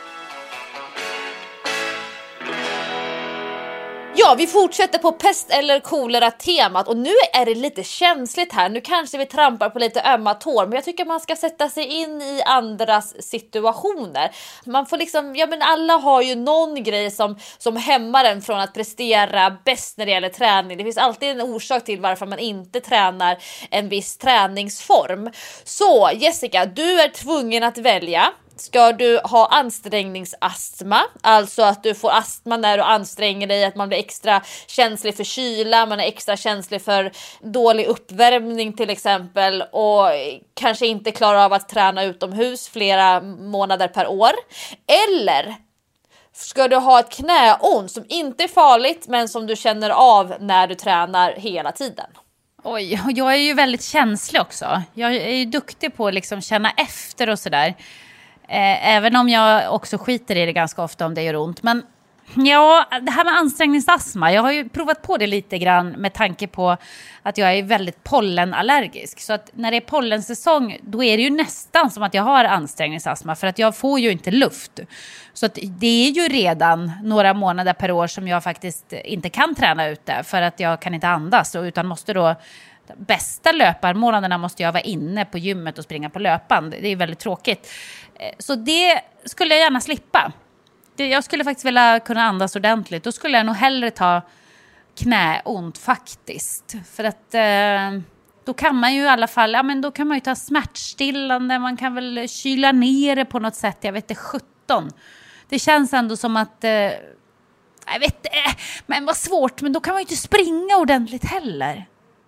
C: Ja, vi fortsätter på pest eller kolera temat och nu är det lite känsligt här. Nu kanske vi trampar på lite ömma tår, men jag tycker man ska sätta sig in i andras situationer. Man får liksom, ja men alla har ju någon grej som hämmar en från att prestera bäst när det gäller träning. Det finns alltid en orsak till varför man inte tränar en viss träningsform. Så Jessica, du är tvungen att välja. Ska du ha ansträngningsastma, alltså att du får astma när du anstränger dig, att man blir extra känslig för kyla, man är extra känslig för dålig uppvärmning till exempel och kanske inte klarar av att träna utomhus flera månader per år. Eller ska du ha ett knäont som inte är farligt men som du känner av när du tränar hela tiden?
D: Oj, jag är ju väldigt känslig också. Jag är ju duktig på att liksom känna efter och sådär. Även om jag också skiter i det ganska ofta om det gör ont. Men ja, det här med ansträngningsastma, jag har ju provat på det lite grann med tanke på att jag är väldigt pollenallergisk. Så att när det är pollensäsong, då är det ju nästan som att jag har ansträngningsastma. För att jag får ju inte luft. Så att det är ju redan några månader per år som jag faktiskt inte kan träna ute. För att jag kan inte andas utan måste då... Bästa löparmånaderna måste jag vara inne på gymmet och springa på löpband. Det är väldigt tråkigt. Så det skulle jag gärna slippa. Jag skulle faktiskt vilja kunna andas ordentligt. Då skulle jag nog hellre ta knäont faktiskt. För att då kan man ju i alla fall, ja men då kan man ju ta smärtstillande. Man kan väl kyla ner det på något sätt. Jag vet inte, 17. Det känns ändå som att... jag vet inte, men vad svårt. Men då kan man ju inte springa ordentligt heller.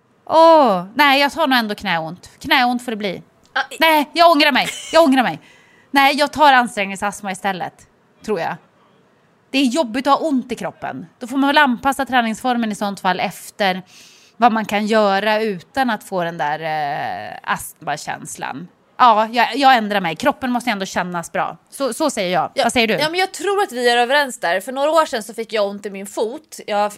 D: Nej, jag tar nog ändå knäont. Knäont får det bli. Nej, jag ångrar mig. Nej, jag tar ansträngningsastma istället, tror jag. Det är jobbigt att ha ont i kroppen. Då får man väl anpassa träningsformen i sånt fall efter vad man kan göra utan att få den där astmakänslan. Ja, jag ändrar mig. Kroppen måste ändå kännas bra. Så säger jag. Vad säger du?
C: Ja, men jag tror att vi är överens där. För några år sedan så fick jag ont i min fot.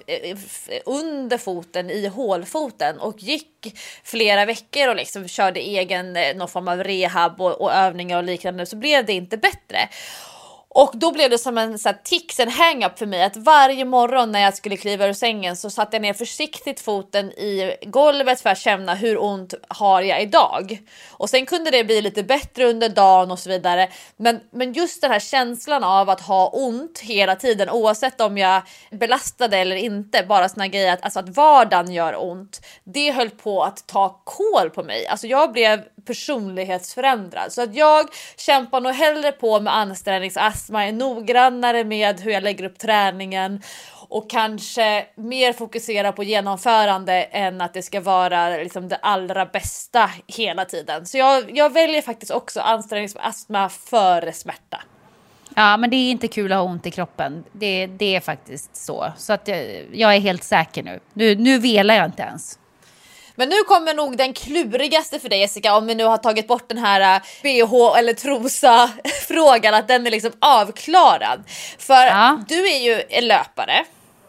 C: Under foten, i hålfoten. Och gick flera veckor och liksom körde egen någon form av rehab och övningar och liknande. Så blev det inte bättre. Och då blev det som en hang-up för mig att varje morgon när jag skulle kliva ur sängen så satte jag ner försiktigt foten i golvet för att känna hur ont har jag idag. Och sen kunde det bli lite bättre under dagen och så vidare. Men just den här känslan av att ha ont hela tiden, oavsett om jag belastade eller inte, bara såna grejer att vardagen gör ont, det höll på att ta kål på mig. Alltså jag blev personlighetsförändrad. Så att jag kämpar nog hellre på med ansträngningsastma, är noggrannare med hur jag lägger upp träningen och kanske mer fokusera på genomförande än att det ska vara liksom det allra bästa hela tiden. Så jag väljer faktiskt också ansträngningsastma före smärta.
D: Ja, men det är inte kul att ha ont i kroppen. Det är faktiskt så. Så att jag är helt säker nu. Nu velar jag inte ens.
C: Men nu kommer nog den klurigaste för dig, Jessica, om vi nu har tagit bort den här BH eller trosa frågan, att den är liksom avklarad. För du är ju en löpare.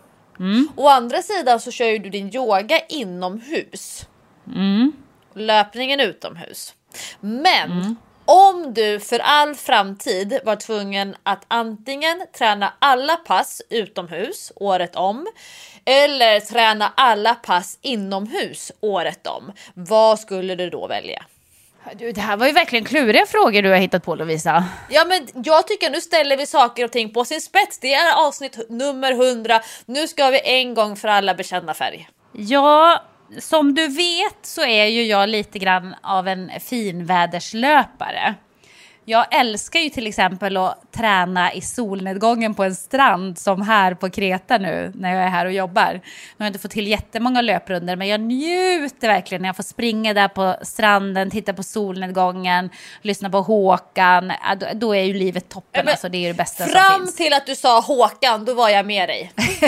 C: Å andra sidan så kör ju du din yoga inomhus. Löpningen utomhus. Men om du för all framtid var tvungen att antingen träna alla pass utomhus året om eller träna alla pass inomhus året om, vad skulle du då välja?
D: Du, det här var ju verkligen kluriga frågor du har hittat på, Lovisa.
C: Ja, men jag tycker nu ställer vi saker och ting på sin spets. Det är avsnitt nummer 100. Nu ska vi en gång för alla bekänna färg.
D: Ja, som du vet så är ju jag lite grann av en finväderslöpare. Jag älskar ju till exempel att träna i solnedgången på en strand som här på Kreta nu när jag är här och jobbar. Nu har jag inte fått till jättemånga löprundor, men jag njuter verkligen när jag får springa där på stranden, titta på solnedgången, lyssna på Håkan. Då är ju livet toppen, alltså det är ju det bästa som finns.
C: Fram till att du sa Håkan, då var jag med dig.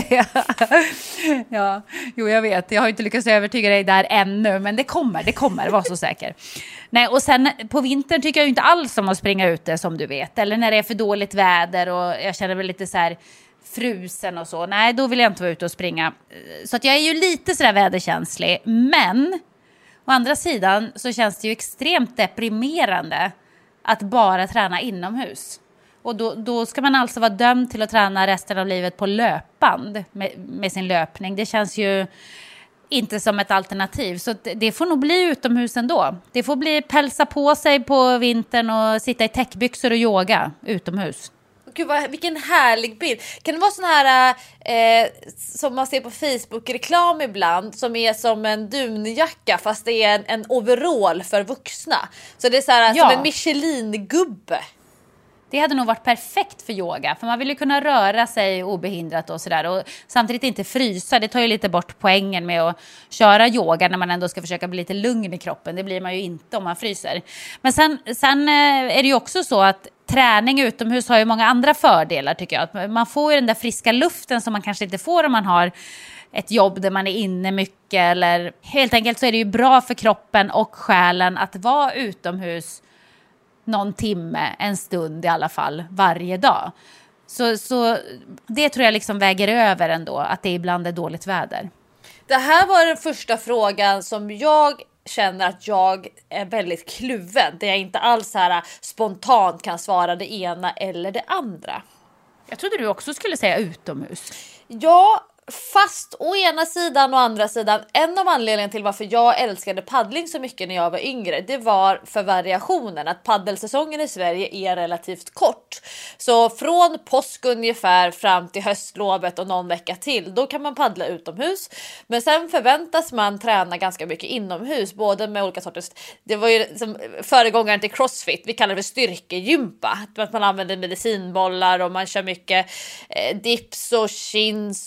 D: Ja, jo jag vet. Jag har inte lyckats övertyga dig där ännu, men det kommer, var så säker. Nej, och sen på vintern tycker jag ju inte alls om att springa ute som du vet. Eller när det är för dåligt väder och jag känner mig lite så här frusen och så. Nej, då vill jag inte vara ute och springa. Så att jag är ju lite sådär väderkänslig. Men å andra sidan så känns det ju extremt deprimerande att bara träna inomhus. Och då ska man alltså vara dömd till att träna resten av livet på löpband med sin löpning. Det känns ju inte som ett alternativ. Så det får nog bli utomhus ändå. Det får bli pälsa på sig på vintern och sitta i täckbyxor och yoga utomhus.
C: Gud, vilken härlig bild. Kan det vara sån här som man ser på Facebook-reklam ibland, som är som en dunjacka fast det är en overall för vuxna. Så det är så här, som en Michelin-gubbe.
D: Det hade nog varit perfekt för yoga. För man vill ju kunna röra sig obehindrat och sådär. Och samtidigt inte frysa. Det tar ju lite bort poängen med att köra yoga när man ändå ska försöka bli lite lugn i kroppen. Det blir man ju inte om man fryser. Men sen är det ju också så att träning utomhus har ju många andra fördelar tycker jag. Man får ju den där friska luften som man kanske inte får om man har ett jobb där man är inne mycket. Eller helt enkelt så är det ju bra för kroppen och själen att vara utomhus någon timme, en stund i alla fall, varje dag. Så det tror jag liksom väger över ändå, att det ibland är dåligt väder.
C: Det här var den första frågan som jag känner att jag är väldigt kluven. Där jag inte alls här spontant kan svara det ena eller det andra.
D: Jag trodde du också skulle säga utomhus.
C: Ja, fast å ena sidan och andra sidan. En av anledningarna till varför jag älskade paddling så mycket när jag var yngre, det var för variationen. Att paddelsäsongen i Sverige är relativt kort. Så från påsk ungefär fram till höstlovet och någon vecka till, då kan man paddla utomhus. Men sen förväntas man träna ganska mycket inomhus, både med olika sorters. Det var ju som föregångaren till CrossFit, vi kallar det för styrkegympa. Att man använder medicinbollar och man kör mycket dips och chins och sånt.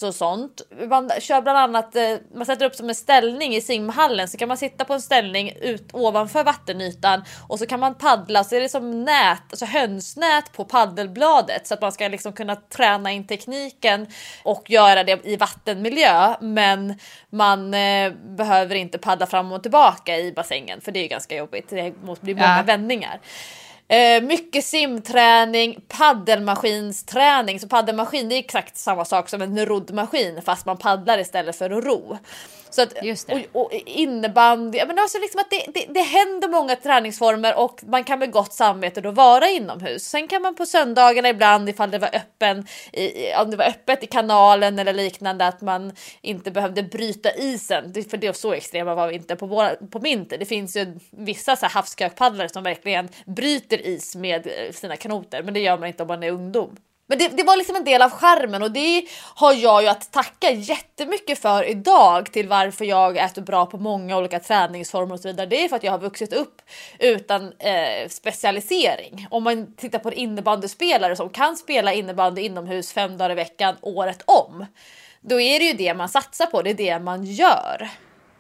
E: runt. Man kör bland annat, man sätter upp som en ställning i simhallen, så kan man sitta på en ställning ut ovanför vattenytan och så kan man paddla, så är det som nät, alltså hönsnät på paddelbladet, så att man ska liksom kunna träna in tekniken och göra det i vattenmiljö, men man behöver inte paddla fram och tillbaka i bassängen, för det är ganska jobbigt, det måste bli många vändningar. Mycket simträning, paddelmaskinsträning. Så paddelmaskin, det är exakt samma sak som en roddmaskin, fast man paddlar istället för att ro. Så att, och innebandy, men alltså liksom att det händer många träningsformer, och man kan med gott samvete då vara inomhus. Sen kan man på söndagarna ibland, ifall det var om det var öppet i kanalen eller liknande, att man inte behövde bryta isen, för det så extrema var vi inte på min tid. Det finns ju vissa så här havskökpaddlare som verkligen bryter is med sina kanoter, men det gör man inte om man är ungdom. Men det var liksom en del av charmen, och det har jag ju att tacka jättemycket för idag, till varför jag är så bra på många olika träningsformer och så vidare. Det är för att jag har vuxit upp utan specialisering. Om man tittar på innebandyspelare som kan spela innebandy inomhus 5 dagar i veckan året om, då är det ju det man satsar på, det är det man gör.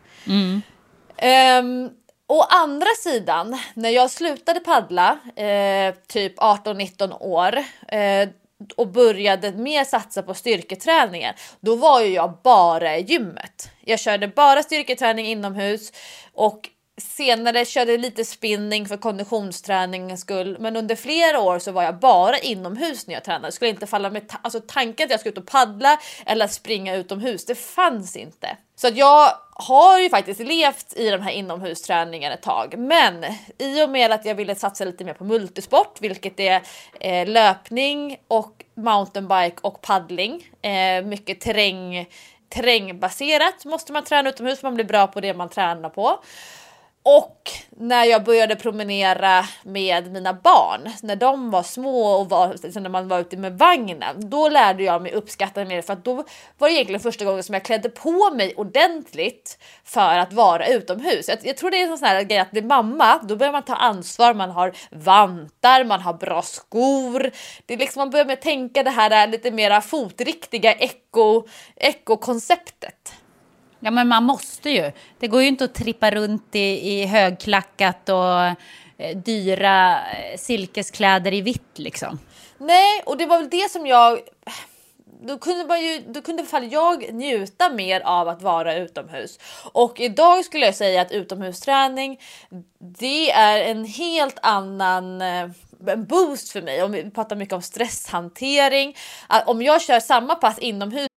E: Å andra sidan, när jag slutade paddla typ 18-19 år och började mer satsa på styrketräningen, då var ju jag bara i gymmet. Jag körde bara styrketräning inomhus, och senare körde lite spinning för konditionsträningens skull, men under flera år så var jag bara inomhus när jag tränade. Jag skulle inte falla med tanken att jag skulle ut och paddla eller springa utomhus, det fanns inte. Så att jag har ju faktiskt levt i de här inomhusträningarna ett tag, men i och med att jag ville satsa lite mer på multisport, vilket är löpning och mountainbike och paddling, mycket terrängbaserat, måste man träna utomhus, man blir bra på det man tränar på. Och när jag började promenera med mina barn, när de var små och när man var ute med vagnen, då lärde jag mig uppskatta mer, för att då var det egentligen första gången som jag klädde på mig ordentligt för att vara utomhus. Jag tror det är en sån här grej att bli mamma, då börjar man ta ansvar, man har vantar, man har bra skor. Det är liksom, man börjar med tänka det här lite mera fotriktiga eko-konceptet.
D: Ja, men man måste ju. Det går ju inte att trippa runt i högklackat och dyra silkeskläder i vitt liksom.
E: Nej, och det var väl det som då kunde i alla fall jag njuta mer av att vara utomhus. Och idag skulle jag säga att utomhusträning, det är en helt annan boost för mig. Om vi pratar mycket om stresshantering, om jag kör samma pass inomhus.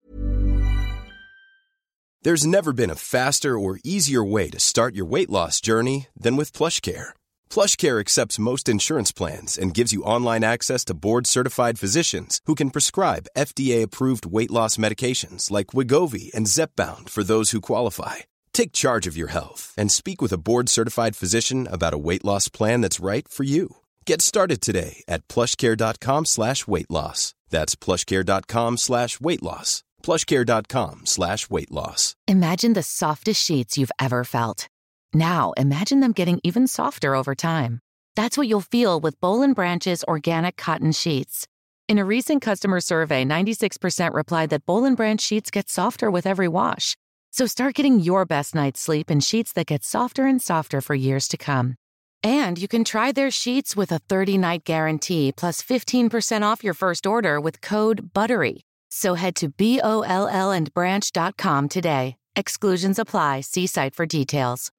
F: There's never been a faster or easier way to start your weight loss journey than with PlushCare. PlushCare accepts most insurance plans and gives you online access to board-certified physicians who can prescribe FDA-approved weight loss medications like Wegovy and Zepbound for those who qualify. Take charge of your health and speak with a board-certified physician about a weight loss plan that's right for you. Get started today at plushcare.com/weightloss. That's plushcare.com/weightloss. plushcare.com/weightloss.
G: Imagine the softest sheets you've ever felt. Now imagine them getting even softer over time. That's what you'll feel with Boll & Branch's organic cotton sheets. In a recent customer survey, 96% replied that Boll & Branch sheets get softer with every wash. So start getting your best night's sleep in sheets that get softer and softer for years to come. And you can try their sheets with a 30-night guarantee plus 15% off your first order with code BUTTERY. So head to BOLLandbranch.com today. Exclusions apply. See site for details.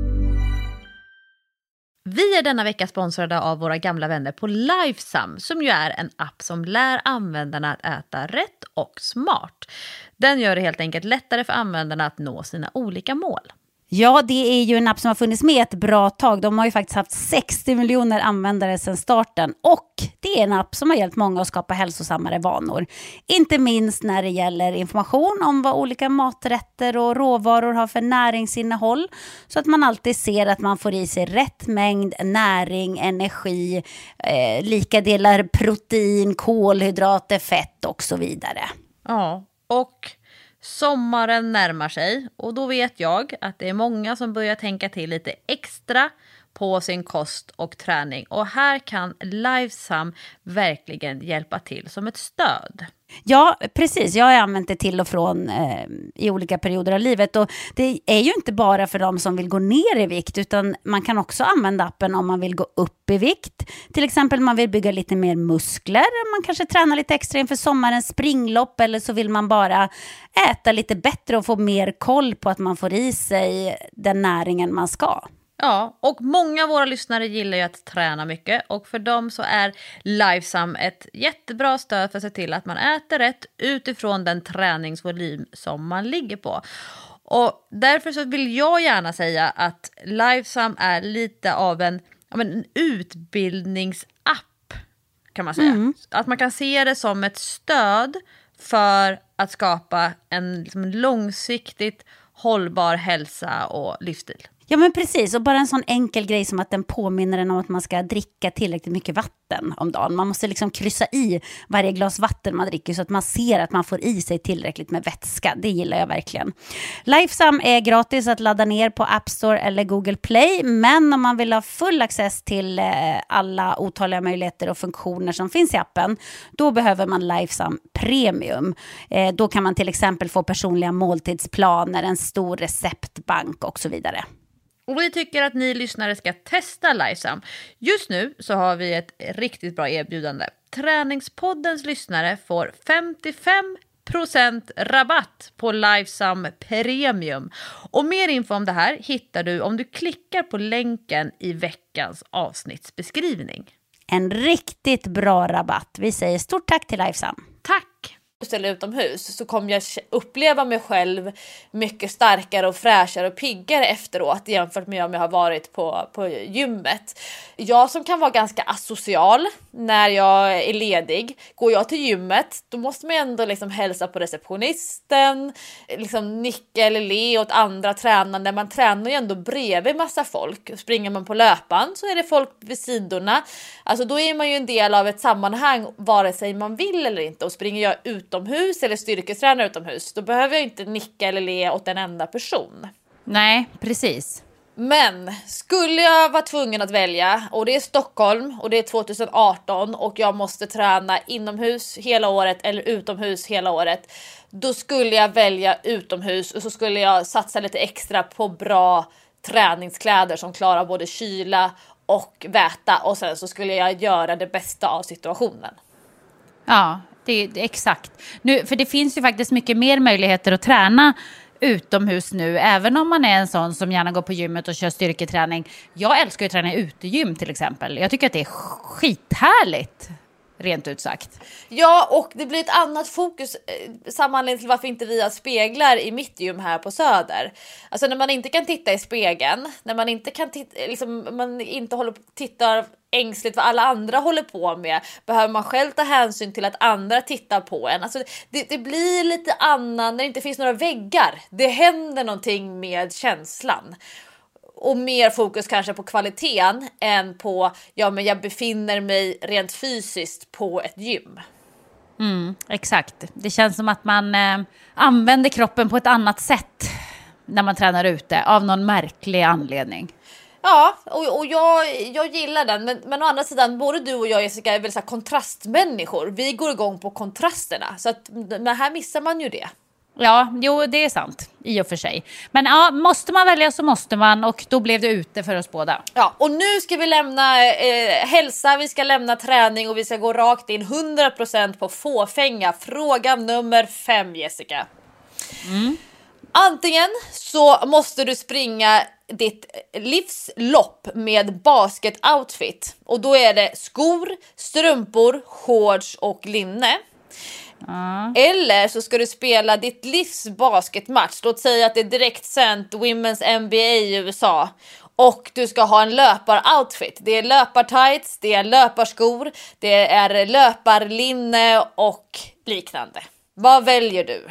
C: Vi är denna vecka sponsrade av våra gamla vänner på Lifesum, som ju är en app som lär användarna att äta rätt och smart. Den gör det helt enkelt lättare för användarna att nå sina olika mål.
D: Ja, det är ju en app som har funnits med ett bra tag. De har ju faktiskt haft 60 miljoner användare sedan starten. Och det är en app som har hjälpt många att skapa hälsosammare vanor. Inte minst när det gäller information om vad olika maträtter och råvaror har för näringsinnehåll. Så att man alltid ser att man får i sig rätt mängd näring, energi, lika delar protein, kolhydrater, fett och så vidare.
C: Ja, och sommaren närmar sig, och då vet jag att det är många som börjar tänka till lite extra på sin kost och träning. Och här kan Lifesum verkligen hjälpa till som ett stöd.
D: Ja, precis. Jag har använt det till och från i olika perioder av livet. Och det är ju inte bara för de som vill gå ner i vikt, utan man kan också använda appen om man vill gå upp i vikt. Till exempel man vill bygga lite mer muskler, man kanske tränar lite extra inför sommarens springlopp, eller så vill man bara äta lite bättre och få mer koll på att man får i sig den näringen man ska.
C: Ja, och många av våra lyssnare gillar ju att träna mycket, och för dem så är Lifesum ett jättebra stöd för att se till att man äter rätt utifrån den träningsvolym som man ligger på. Och därför så vill jag gärna säga att Lifesum är lite av en utbildningsapp, kan man säga. Att man kan se det som ett stöd för att skapa en långsiktigt hållbar hälsa och livsstil.
D: Ja, men precis, och bara en sån enkel grej som att den påminner en om att man ska dricka tillräckligt mycket vatten om dagen. Man måste liksom kryssa i varje glas vatten man dricker så att man ser att man får i sig tillräckligt med vätska. Det gillar jag verkligen. Lifesum är gratis att ladda ner på App Store eller Google Play, men om man vill ha full access till alla otaliga möjligheter och funktioner som finns i appen, då behöver man Lifesum Premium. Då kan man till exempel få personliga måltidsplaner, en stor receptbank och så vidare.
C: Och vi tycker att ni lyssnare ska testa Lifesum. Just nu så har vi ett riktigt bra erbjudande. Träningspoddens lyssnare får 55% rabatt på Lifesum Premium. Och mer info om det här hittar du om du klickar på länken i veckans avsnittsbeskrivning.
D: En riktigt bra rabatt. Vi säger stort tack till Lifesum.
C: Tack!
E: Ställa utomhus så kommer jag uppleva mig själv mycket starkare och fräschare och piggare efteråt jämfört med om jag har varit på gymmet. Jag som kan vara ganska asocial när jag är ledig, går jag till gymmet, då måste man ändå liksom hälsa på receptionisten, liksom nicka eller le åt andra tränande. Man tränar ju ändå bredvid massa folk. Springer man på löpan så är det folk vid sidorna. Alltså då är man ju en del av ett sammanhang vare sig man vill eller inte. Och springer jag utomhus eller styrketränar utomhus, då behöver jag inte nicka eller le åt en enda person.
D: Nej, precis.
E: Men skulle jag vara tvungen att välja, och det är Stockholm och det är 2018 och jag måste träna inomhus hela året eller utomhus hela året, då skulle jag välja utomhus och så skulle jag satsa lite extra på bra träningskläder som klarar både kyla och väta, och sen så skulle jag göra det bästa av situationen.
D: Ja, det är exakt. Nu, för det finns ju faktiskt mycket mer möjligheter att träna utomhus nu, även om man är en sån som gärna går på gymmet och kör styrketräning. Jag älskar ju att träna utegym till exempel. Jag tycker att det är skithärligt, rent ut sagt.
E: Ja, och det blir ett annat fokus. Samma anledning till varför inte vi har speglar i mitt gym här på Söder. Alltså när man inte kan titta i spegeln, när man inte kan man inte tittar ängsligt vad alla andra håller på med, behöver man själv ta hänsyn till att andra tittar på en. Alltså det blir lite annan när det inte finns några väggar. Det händer någonting med känslan. Och mer fokus kanske på kvaliteten än på men jag befinner mig rent fysiskt på ett gym.
D: Exakt. Det känns som att man använder kroppen på ett annat sätt när man tränar ute av någon märklig anledning.
E: Ja, och jag gillar den. Men å andra sidan, både du och jag, Jessica, är väl så här kontrastmänniskor. Vi går igång på kontrasterna. Så att, men här missar man ju det.
D: Ja, jo, det är sant i och för sig. Men ja, måste man välja så måste man, och då blev det ute för oss båda.
E: Ja, och nu ska vi lämna hälsa, vi ska lämna träning och vi ska gå rakt in 100% på fåfänga. Fråga nummer 5, Jessica. Antingen så måste du springa ditt livslopp med basket-outfit. Och då är det skor, strumpor, shorts och linne. Eller så ska du spela ditt livs basketmatch. Låt säga att det är direkt sänt Women's NBA i USA. Och du ska ha en löpar-outfit. Det är löpartights, det är löparskor, det är löparlinne och liknande. Vad väljer du?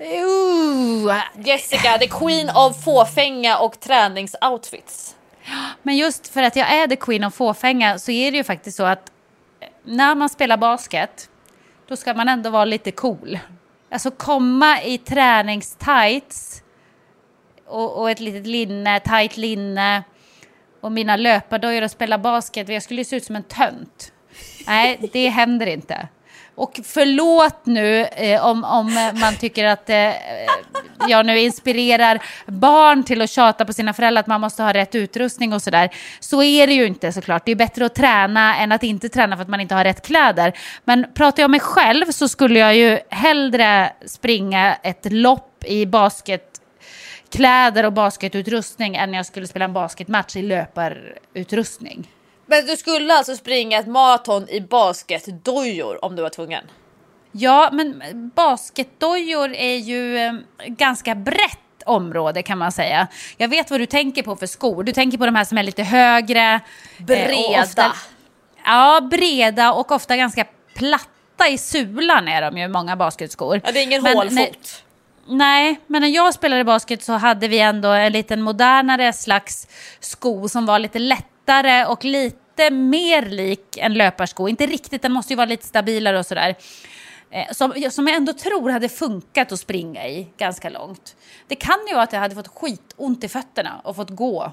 E: Jessica, the queen of fåfänga och träningsoutfits.
D: Men just för att jag är the queen of fåfänga så är det ju faktiskt så att när man spelar basket, då ska man ändå vara lite cool. Alltså komma i träningstights och ett litet linne, tight linne och mina löpardojor och spela basket. Jag skulle se ut som en tönt. Nej, det händer inte. Och förlåt nu om man tycker att jag nu inspirerar barn till att tjata på sina föräldrar att man måste ha rätt utrustning och sådär. Så är det ju inte såklart. Det är bättre att träna än att inte träna för att man inte har rätt kläder. Men pratar jag om mig själv så skulle jag ju hellre springa ett lopp i basketkläder och basketutrustning än jag skulle spela en basketmatch i löparutrustning.
E: Men du skulle alltså springa ett maraton i basketdojor om du var tvungen?
D: Ja, men basketdojor är ju ganska brett område kan man säga. Jag vet vad du tänker på för skor. Du tänker på de här som är lite högre.
E: Breda.
D: Ofta, ja, breda och ofta ganska platta i sulan är de ju, många basketskor.
E: Ja, det är ingen hålfot.
D: Nej, men när jag spelade basket så hade vi ändå en liten modernare slags sko som var lite lättare och lite mer lik en löparsko. Inte riktigt, den måste ju vara lite stabilare och sådär. Som jag ändå tror hade funkat att springa i ganska långt. Det kan ju vara att jag hade fått skitont i fötterna och fått gå.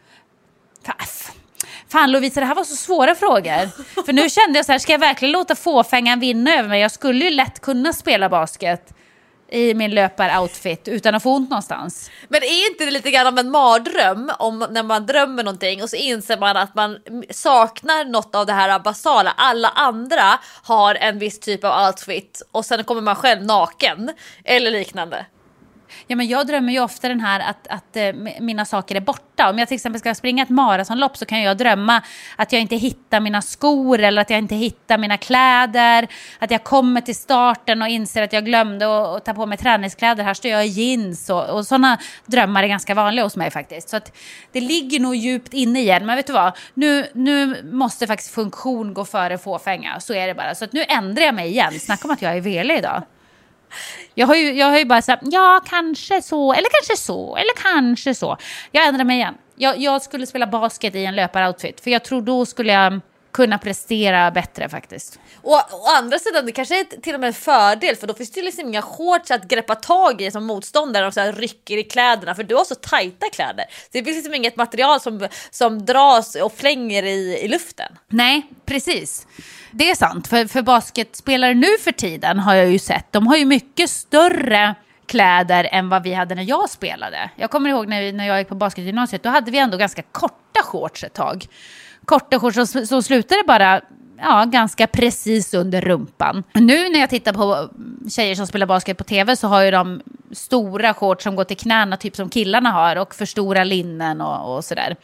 D: Fan Lovisa, det här var så svåra frågor. För nu kände jag så här, ska jag verkligen låta fåfängan vinna över mig? Jag skulle ju lätt kunna spela basket i min löparoutfit utan att få ont någonstans.
E: Men är inte det lite grann av en mardröm om när man drömmer någonting och så inser man att man saknar något av det här basala. Alla andra har en viss typ av outfit och sen kommer man själv naken eller liknande.
D: Ja, men jag drömmer ju ofta den här att mina saker är borta. Om jag till exempel ska springa ett maratonlopp så kan jag drömma att jag inte hittar mina skor eller att jag inte hittar mina kläder. Att jag kommer till starten och inser att jag glömde att ta på mig träningskläder. Här står jag i jeans och sådana drömmar är ganska vanliga hos mig faktiskt. Så att det ligger nog djupt inne igen. Men vet du vad? Nu måste faktiskt funktion gå före fåfänga. Så är det bara. Så att nu ändrar jag mig igen. Snacka om att jag är velig idag. Jag har ju bara sagt, ja kanske så, eller kanske så, eller kanske så. Jag ändrar mig igen. Jag skulle spela basket i en löparoutfit. För jag tror då skulle jag kunna prestera bättre faktiskt. Och
E: å andra sidan, det kanske är till och med en fördel. För då finns det ju liksom inga shorts att greppa tag i som motståndare och så här rycker i kläderna. För du har så tajta kläder. Det finns liksom inget material som dras och flänger i luften.
D: Nej, precis. Det är sant, för basketspelare nu för tiden har jag ju sett. De har ju mycket större kläder än vad vi hade när jag spelade. Jag kommer ihåg när jag gick på basketgymnasiet, då hade vi ändå ganska korta shorts ett tag. Korta shorts som slutade bara ganska precis under rumpan. Nu när jag tittar på tjejer som spelar basket på tv så har ju de stora shorts som går till knäna, typ som killarna har, och för stora linnen och sådär.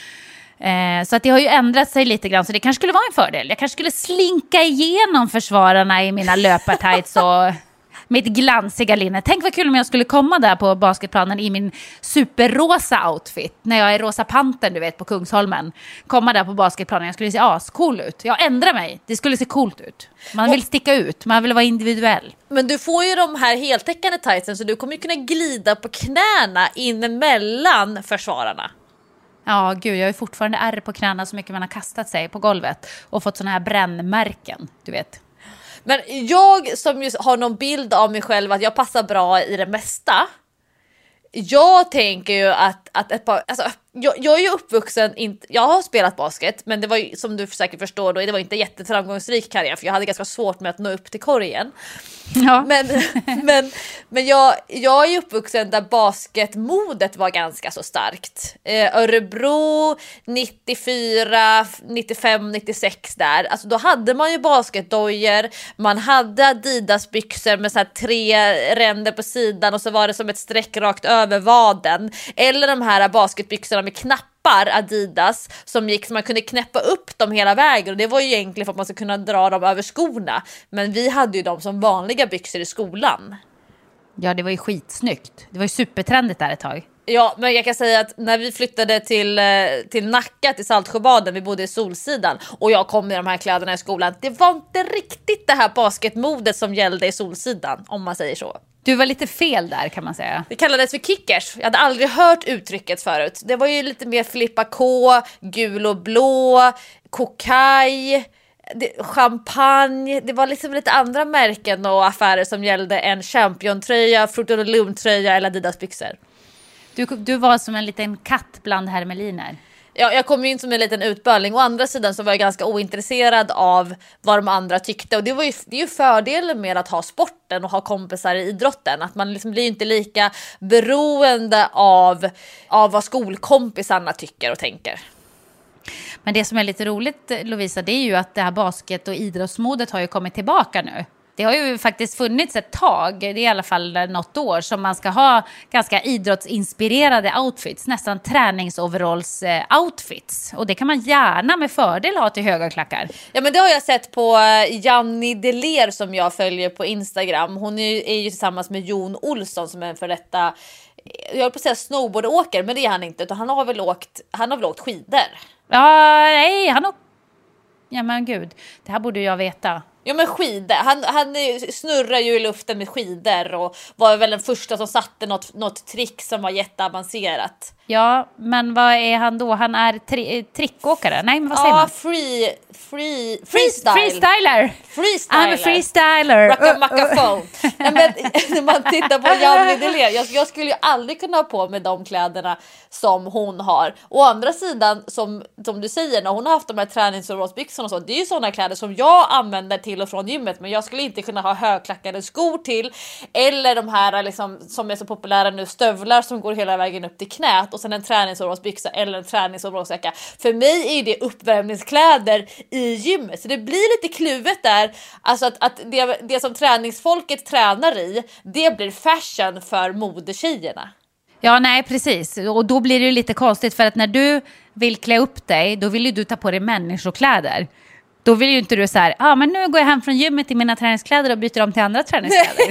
D: Så att det har ju ändrat sig lite grann, så det kanske skulle vara en fördel. Jag kanske skulle slinka igenom försvararna i mina löpartights och mitt glansiga linne. Tänk vad kul om jag skulle komma där på basketplanen i min superrosa outfit. När jag är Rosa Pantern, du vet, på Kungsholmen. Komma där på basketplanen, jag skulle se cool ut. Jag ändrar mig, det skulle se coolt ut. Man vill sticka ut, man vill vara individuell.
E: Men du får ju de här heltäckande tightsen, så du kommer ju kunna glida på knäna in mellan försvararna.
D: Ja, gud, jag är fortfarande ärr på knäna så mycket man har kastat sig på golvet och fått såna här brännmärken, du vet.
E: Men jag som just har någon bild av mig själv att jag passar bra i det mesta. Jag tänker ju att ett par, alltså, jag är ju uppvuxen, jag har spelat basket, men det var ju, som du säkert förstår då, det var inte en jätteframgångsrik karriär för jag hade ganska svårt med att nå upp till korgen. Ja. Men jag är ju uppvuxen där basketmodet var ganska så starkt. Örebro 94, 95, 96 där. Alltså då hade man ju basketdojor, man hade Adidas byxor med så här 3 ränder på sidan och så var det som ett streck rakt över vaden. Eller de här basketbyxorna med knappar Adidas som gick så man kunde knäppa upp dem hela vägen, och det var ju egentligen för att man skulle kunna dra dem över skorna, men vi hade ju dem som vanliga byxor i skolan.
D: Ja, det var ju skitsnyggt. Det var ju supertrendigt där ett tag.
E: Ja, men jag kan säga att när vi flyttade till Nacka, till Saltsjöbaden, vi bodde i Solsidan och jag kom i de här kläderna i skolan, det var inte riktigt det här basketmodet som gällde i Solsidan, om man säger så.
D: Du var lite fel där, kan man säga.
E: Det kallades för kickers. Jag hade aldrig hört uttrycket förut. Det var ju lite mer flippa K, gul och blå, kokaj, champagne. Det var liksom lite andra märken och affärer som gällde en Champion-tröja, Fruit of the Loom-tröja eller Adidas byxor.
D: Du var som en liten katt bland hermeliner.
E: jag kom ju in som en liten utbörling. Å andra sidan så var jag ganska ointresserad av vad de andra tyckte. Och det är ju fördelen med att ha sporten och ha kompisar i idrotten. Att man liksom blir inte lika beroende av vad skolkompisarna tycker och tänker.
D: Men det som är lite roligt, Lovisa, det är ju att det här basket- och idrottsmodet har ju kommit tillbaka nu. Det har ju faktiskt funnits ett tag, det är i alla fall något år, som man ska ha ganska idrottsinspirerade outfits, nästan träningsoveralls-outfits. Och det kan man gärna med fördel ha till höga klackar.
E: Ja, men det har jag sett på Janni Deler som jag följer på Instagram. Hon är ju tillsammans med Jon Olsson som är en för detta, jag höll på att säga snowboardåker, men det är han inte, utan han har väl åkt skidor.
D: Ja, nej, ja men gud, det här borde jag veta.
E: Ja, men skidor. Han snurrar ju i luften med skidor och var väl den första som satte något trick som var jätteavancerat.
D: Ja, men vad är han då? Han är trickåkare? Nej, men vad säger man?
E: Freestyler.
D: I'm a freestyler.
E: Rackamackaphone. Ja, men när man tittar på Janni Deler, jag skulle ju aldrig kunna ha på med de kläderna som hon har. Å andra sidan, som du säger, när hon har haft de här träningsoverallsbyxorna och så, det är ju sådana kläder som jag använder till och från gymmet, men jag skulle inte kunna ha högklackade skor till, eller de här liksom, som är så populära nu, stövlar som går hela vägen upp till knät och sen en träningsoverallsbyxa eller en träningsoverallsjacka. För mig är det uppvärmningskläder i gymmet, så det blir lite kluvet där, alltså att det som träningsfolket tränar i, det blir fashion för modetjejerna.
D: Ja, nej, precis. Och då blir det ju lite konstigt, för att när du vill klä upp dig, då vill ju du ta på dig människokläder. Då vill ju inte du så här, men nu går jag hem från gymmet i mina träningskläder och byter om till andra träningskläder.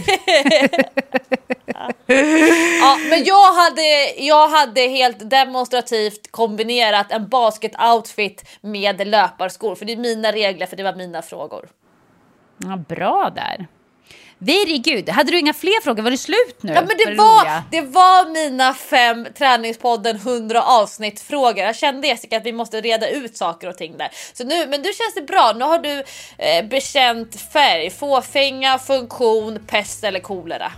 E: Ja, men jag hade helt demonstrativt kombinerat en basket-outfit med löparskor. För det är mina regler, för det var mina frågor.
D: Ja, bra där. Very good. Hade du inga fler frågor? Var det slut nu?
E: Ja, men det var mina 5 träningspodden 100 avsnitt frågor. Jag kände, Jessica, att vi måste reda ut saker och ting där. Så nu känns det bra. Nu har du bekänt färg, fåfänga, funktion, pest eller kolera.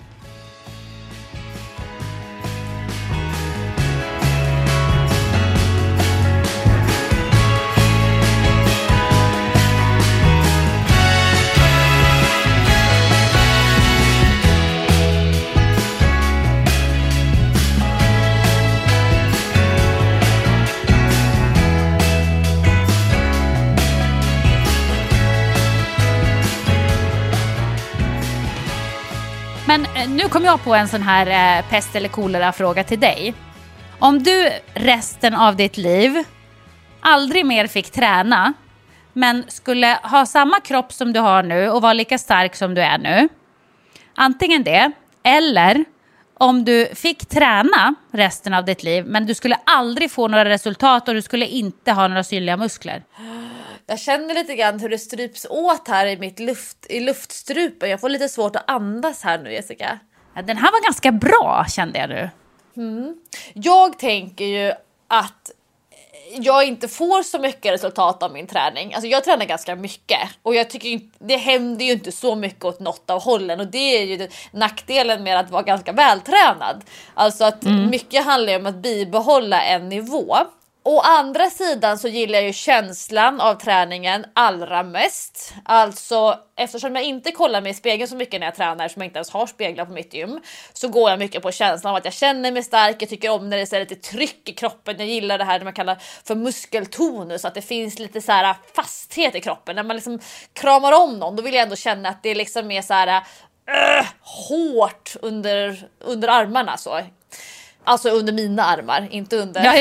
D: Men nu kom jag på en sån här pest eller kolera fråga till dig. Om du resten av ditt liv aldrig mer fick träna, men skulle ha samma kropp som du har nu och vara lika stark som du är nu. Antingen det, eller om du fick träna resten av ditt liv, men du skulle aldrig få några resultat och du skulle inte ha några synliga muskler.
E: Jag känner lite grann hur det stryps åt här i luftstrupen. Jag får lite svårt att andas här nu, Jessica.
D: Ja, den här var ganska bra, kände jag nu.
E: Jag tänker ju att jag inte får så mycket resultat av min träning. Alltså jag tränar ganska mycket och jag tycker inte, det händer ju inte så mycket åt något av hållen, och det är ju nackdelen med att vara ganska vältränad. Alltså att mycket handlar om att bibehålla en nivå. Å andra sidan så gillar jag ju känslan av träningen allra mest. Alltså eftersom jag inte kollar mig i spegeln så mycket när jag tränar, som jag inte ens har speglar på mitt gym, så går jag mycket på känslan av att jag känner mig stark. Jag tycker om när det är lite tryck i kroppen. Jag gillar det här man kallar för muskeltonus, att det finns lite så här fasthet i kroppen. När man liksom kramar om någon, då vill jag ändå känna att det liksom är så här hårt under armarna så. Alltså under mina armar, inte under...
D: Ja.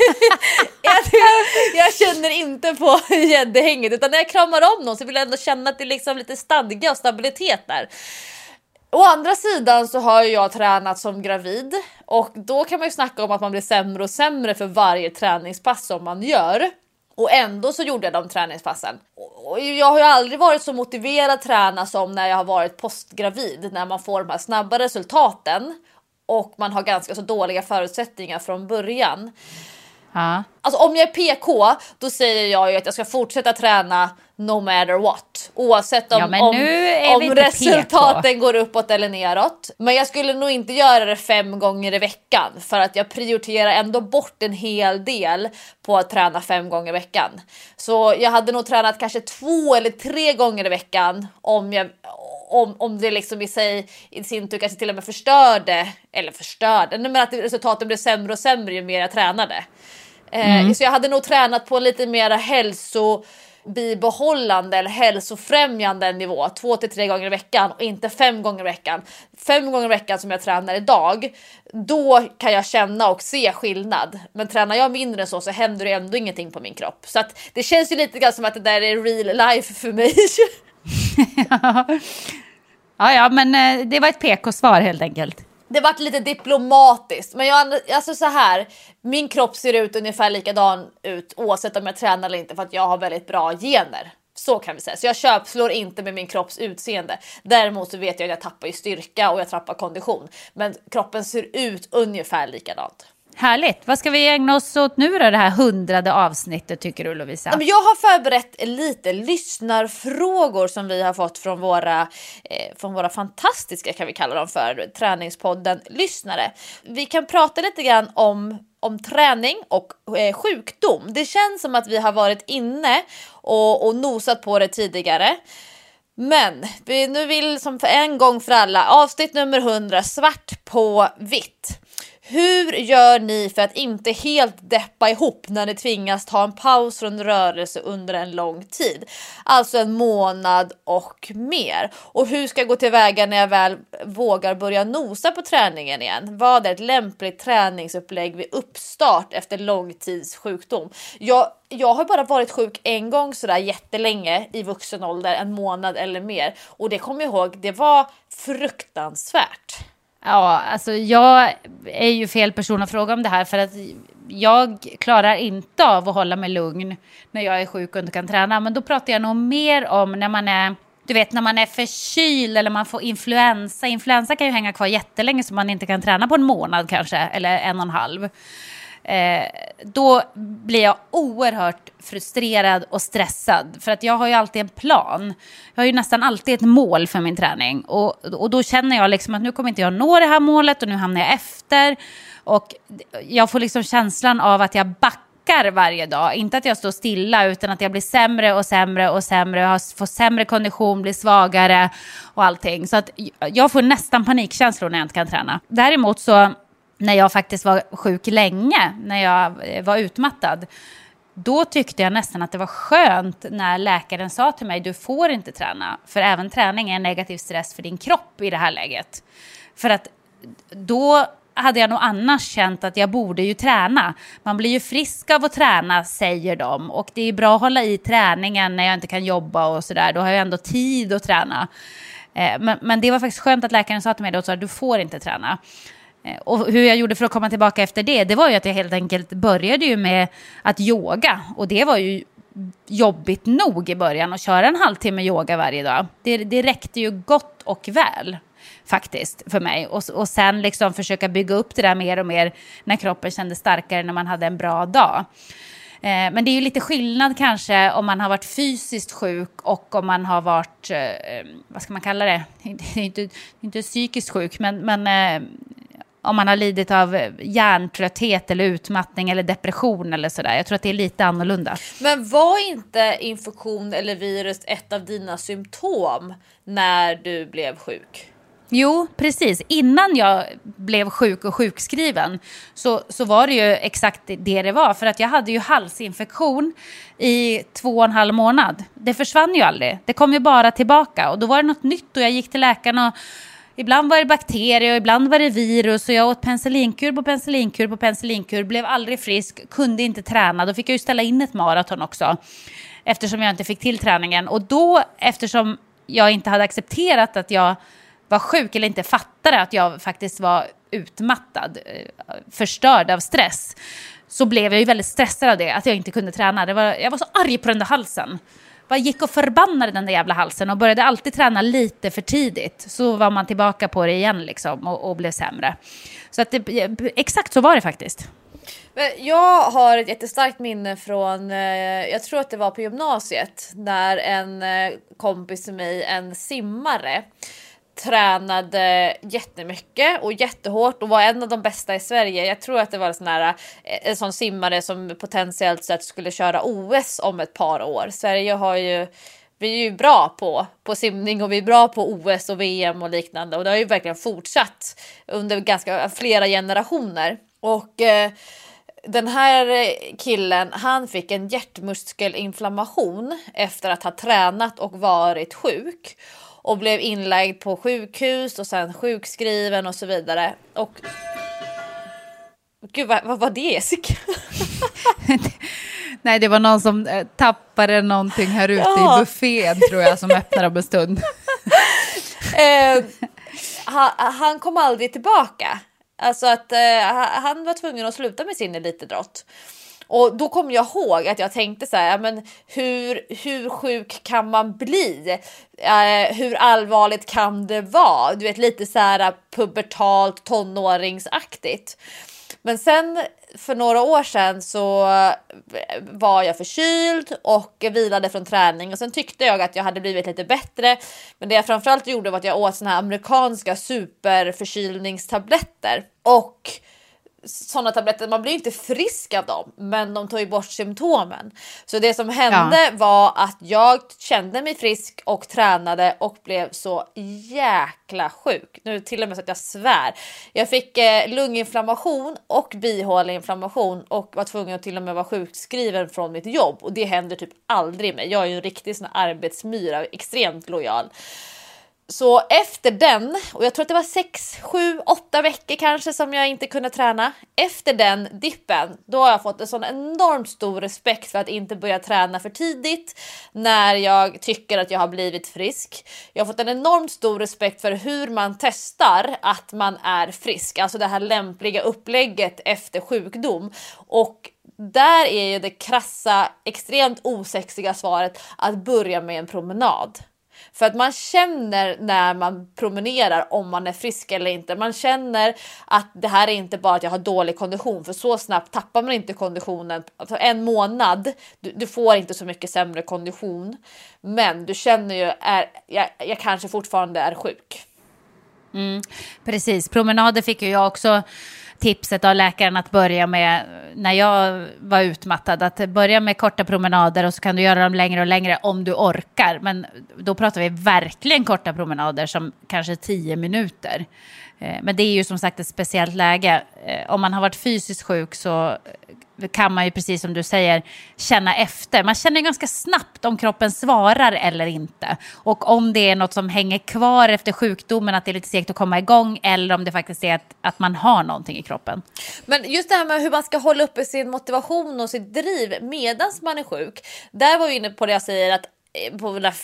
E: jag känner inte på gäddhänget, utan när jag kramar om någon så vill jag ändå känna att det är liksom lite stadga och stabilitet där. Å andra sidan så har jag tränat som gravid, och då kan man ju snacka om att man blir sämre och sämre för varje träningspass som man gör. Och ändå så gjorde jag de träningspassen. Och jag har ju aldrig varit så motiverad att träna som när jag har varit postgravid, när man får de här snabba resultaten och man har ganska så dåliga förutsättningar från början.
D: Ja.
E: Alltså om jag är PK, då säger jag ju att jag ska fortsätta träna no matter what. Oavsett om resultaten går uppåt eller neråt. Men jag skulle nog inte göra det 5 gånger i veckan. För att jag prioriterar ändå bort en hel del på att träna 5 gånger i veckan. Så jag hade nog tränat kanske 2 eller 3 gånger i veckan om det liksom i sin tur kanske till och med förstörde, men att resultaten blev sämre och sämre ju mer jag tränade. Så jag hade nog tränat på lite mer hälsobibehållande eller hälsofrämjande nivå 2 till 3 gånger i veckan och inte 5 gånger i veckan. 5 gånger i veckan som jag tränar idag, då kan jag känna och se skillnad. Men tränar jag mindre än så händer det ändå ingenting på min kropp. Så att det känns ju lite grann som att det där är real life för mig.
D: Ja, men det var ett PK-svar helt enkelt.
E: Det var lite diplomatiskt. Men alltså så här, min kropp ser ut ungefär likadan ut oavsett om jag tränar eller inte, för att jag har väldigt bra gener. Så kan vi säga. Så jag köpslår inte med min kropps utseende. Däremot så vet jag att jag tappar i styrka och jag tappar kondition. Men kroppen ser ut ungefär likadant.
D: Härligt. Vad ska vi ägna oss åt nu då, det här 100:e avsnittet, tycker du, Lovisa?
E: Jag har förberett lite lyssnarfrågor som vi har fått från våra fantastiska, kan vi kalla dem för, träningspodden lyssnare. Vi kan prata lite grann om träning och sjukdom. Det känns som att vi har varit inne och nosat på det tidigare. Men vi nu vill som för en gång för alla, avsnitt nummer 100, svart på vitt. Hur gör ni för att inte helt deppa ihop när ni tvingas ta en paus från rörelse under en lång tid? Alltså en månad och mer. Och hur ska jag gå tillväga när jag väl vågar börja nosa på träningen igen? Vad är ett lämpligt träningsupplägg vid uppstart efter lång tids sjukdom? Jag har bara varit sjuk en gång sådär jättelänge i vuxen ålder, en månad eller mer. Och det kommer jag ihåg, det var fruktansvärt.
D: Ja, alltså jag är ju fel person att fråga om det här, för att jag klarar inte av att hålla mig lugn när jag är sjuk och inte kan träna. Men då pratar jag nog mer om när man är, du vet, när man är förkyld eller man får influensa. Influensa kan ju hänga kvar jättelänge så man inte kan träna på en månad kanske, eller 1,5. Då blir jag oerhört frustrerad och stressad, för att jag har ju alltid en plan. Jag har ju nästan alltid ett mål för min träning, och då känner jag liksom att nu kommer inte jag nå det här målet och nu hamnar jag efter, och jag får liksom känslan av att jag backar varje dag. Inte att jag står stilla, utan att jag blir sämre och sämre och sämre. Jag får sämre kondition, blir svagare och allting. Så att jag får nästan panikkänslor när jag inte kan träna. Däremot så, när jag faktiskt var sjuk länge, när jag var utmattad, då tyckte jag nästan att det var skönt när läkaren sa till mig, du får inte träna. För även träning är en negativ stress för din kropp i det här läget. För att då hade jag nog annars känt att jag borde ju träna. Man blir ju frisk av att träna, säger de. Och det är bra att hålla i träningen när jag inte kan jobba och sådär. Då har jag ändå tid att träna. Men det var faktiskt skönt att läkaren sa till mig då, så att du får inte träna. Och hur jag gjorde för att komma tillbaka efter det var ju att jag helt enkelt började ju med att yoga. Och det var ju jobbigt nog i början att köra en halvtimme yoga varje dag. Det räckte ju gott och väl faktiskt för mig. Och sen liksom försöka bygga upp det där mer och mer när kroppen kändes starkare, när man hade en bra dag. Men det är ju lite skillnad kanske om man har varit fysiskt sjuk och om man har varit, vad ska man kalla det? Inte psykiskt sjuk, men om man har lidit av hjärntrötthet eller utmattning eller depression eller sådär. Jag tror att det är lite annorlunda.
E: Men var inte infektion eller virus ett av dina symptom när du blev sjuk?
D: Jo, precis. Innan jag blev sjuk och sjukskriven så var det ju exakt det var. För att jag hade ju halsinfektion i 2,5 månad. Det försvann ju aldrig. Det kom ju bara tillbaka. Och då var det något nytt och jag gick till läkaren och ibland var det bakterier och ibland var det virus. Och jag åt penicillinkur på penicillinkur på penicillinkur. Blev aldrig frisk, kunde inte träna. Då fick jag ju ställa in ett maraton också. Eftersom jag inte fick till träningen. Och då, eftersom jag inte hade accepterat att jag var sjuk eller inte fattade att jag faktiskt var utmattad, förstörd av stress, så blev jag ju väldigt stressad av det, att jag inte kunde träna. Jag var så arg på den där halsen. Jag gick och förbannade den där jävla halsen och började alltid träna lite för tidigt. Så var man tillbaka på det igen liksom och blev sämre. Så att exakt så var det faktiskt.
E: Jag har ett jättestarkt minne från, jag tror att det var på gymnasiet, när en kompis till mig, en simmare, tränade jättemycket och jättehårt och var en av de bästa i Sverige. Jag tror att det var en sån simmare som potentiellt sett skulle köra OS om ett par år. Sverige vi är ju bra på simning och vi är bra på OS och VM och liknande, och det har ju verkligen fortsatt under flera generationer. Och den här killen, han fick en hjärtmuskelinflammation efter att ha tränat och varit sjuk. Och blev inlagd på sjukhus och sen sjukskriven och så vidare. Och gud, vad var det, Jessica?
D: Nej, det var någon som tappade någonting här ute i buffén, tror jag, som öppnar om en stund.
E: Han kom aldrig tillbaka. Alltså att han var tvungen att sluta med sin elitidrott. Och då kom jag ihåg att jag tänkte så här, men hur sjuk kan man bli? Hur allvarligt kan det vara? Du vet, lite så här pubertalt, tonåringsaktigt. Men sen för några år sedan så var jag förkyld och vilade från träning. Och sen tyckte jag att jag hade blivit lite bättre. Men det jag framförallt gjorde var att jag åt såna här amerikanska superförkylningstabletter. Och sådana tabletter, man blir inte frisk av dem, men de tar ju bort symptomen. Så det som hände var att jag kände mig frisk och tränade och blev så jäkla sjuk. Nu till och med så att jag svär. Jag fick lunginflammation och bihåleinflammation och var tvungen att till och med vara sjukskriven från mitt jobb. Och det händer typ aldrig mig. Jag är ju en riktig sån arbetsmyra, extremt lojal. Så efter den, och jag tror att det var 6, 7, 8 veckor kanske som jag inte kunde träna. Efter den dippen, då har jag fått en sån enormt stor respekt för att inte börja träna för tidigt när jag tycker att jag har blivit frisk. Jag har fått en enormt stor respekt för hur man testar att man är frisk. Alltså det här lämpliga upplägget efter sjukdom. Och där är ju det krassa, extremt osexiga svaret att börja med en promenad. För att man känner när man promenerar om man är frisk eller inte. Man känner att det här är inte bara att jag har dålig kondition. För så snabbt tappar man inte konditionen. Alltså en månad, du får inte så mycket sämre kondition. Men du känner ju, jag kanske fortfarande är sjuk.
D: Precis, promenader fick ju jag också tipset av läkaren att börja med när jag var utmattad, att börja med korta promenader och så kan du göra dem längre och längre om du orkar, men då pratar vi verkligen korta promenader som kanske 10 minuter. Men det är ju som sagt ett speciellt läge. Om man har varit fysiskt sjuk så kan man ju, precis som du säger, känna efter. Man känner ganska snabbt om kroppen svarar eller inte. Och om det är något som hänger kvar efter sjukdomen, att det är lite segt att komma igång, eller om det faktiskt är att man har någonting i kroppen.
E: Men just det här med hur man ska hålla uppe sin motivation och sitt driv medan man är sjuk. Där var vi inne på det jag säger att på den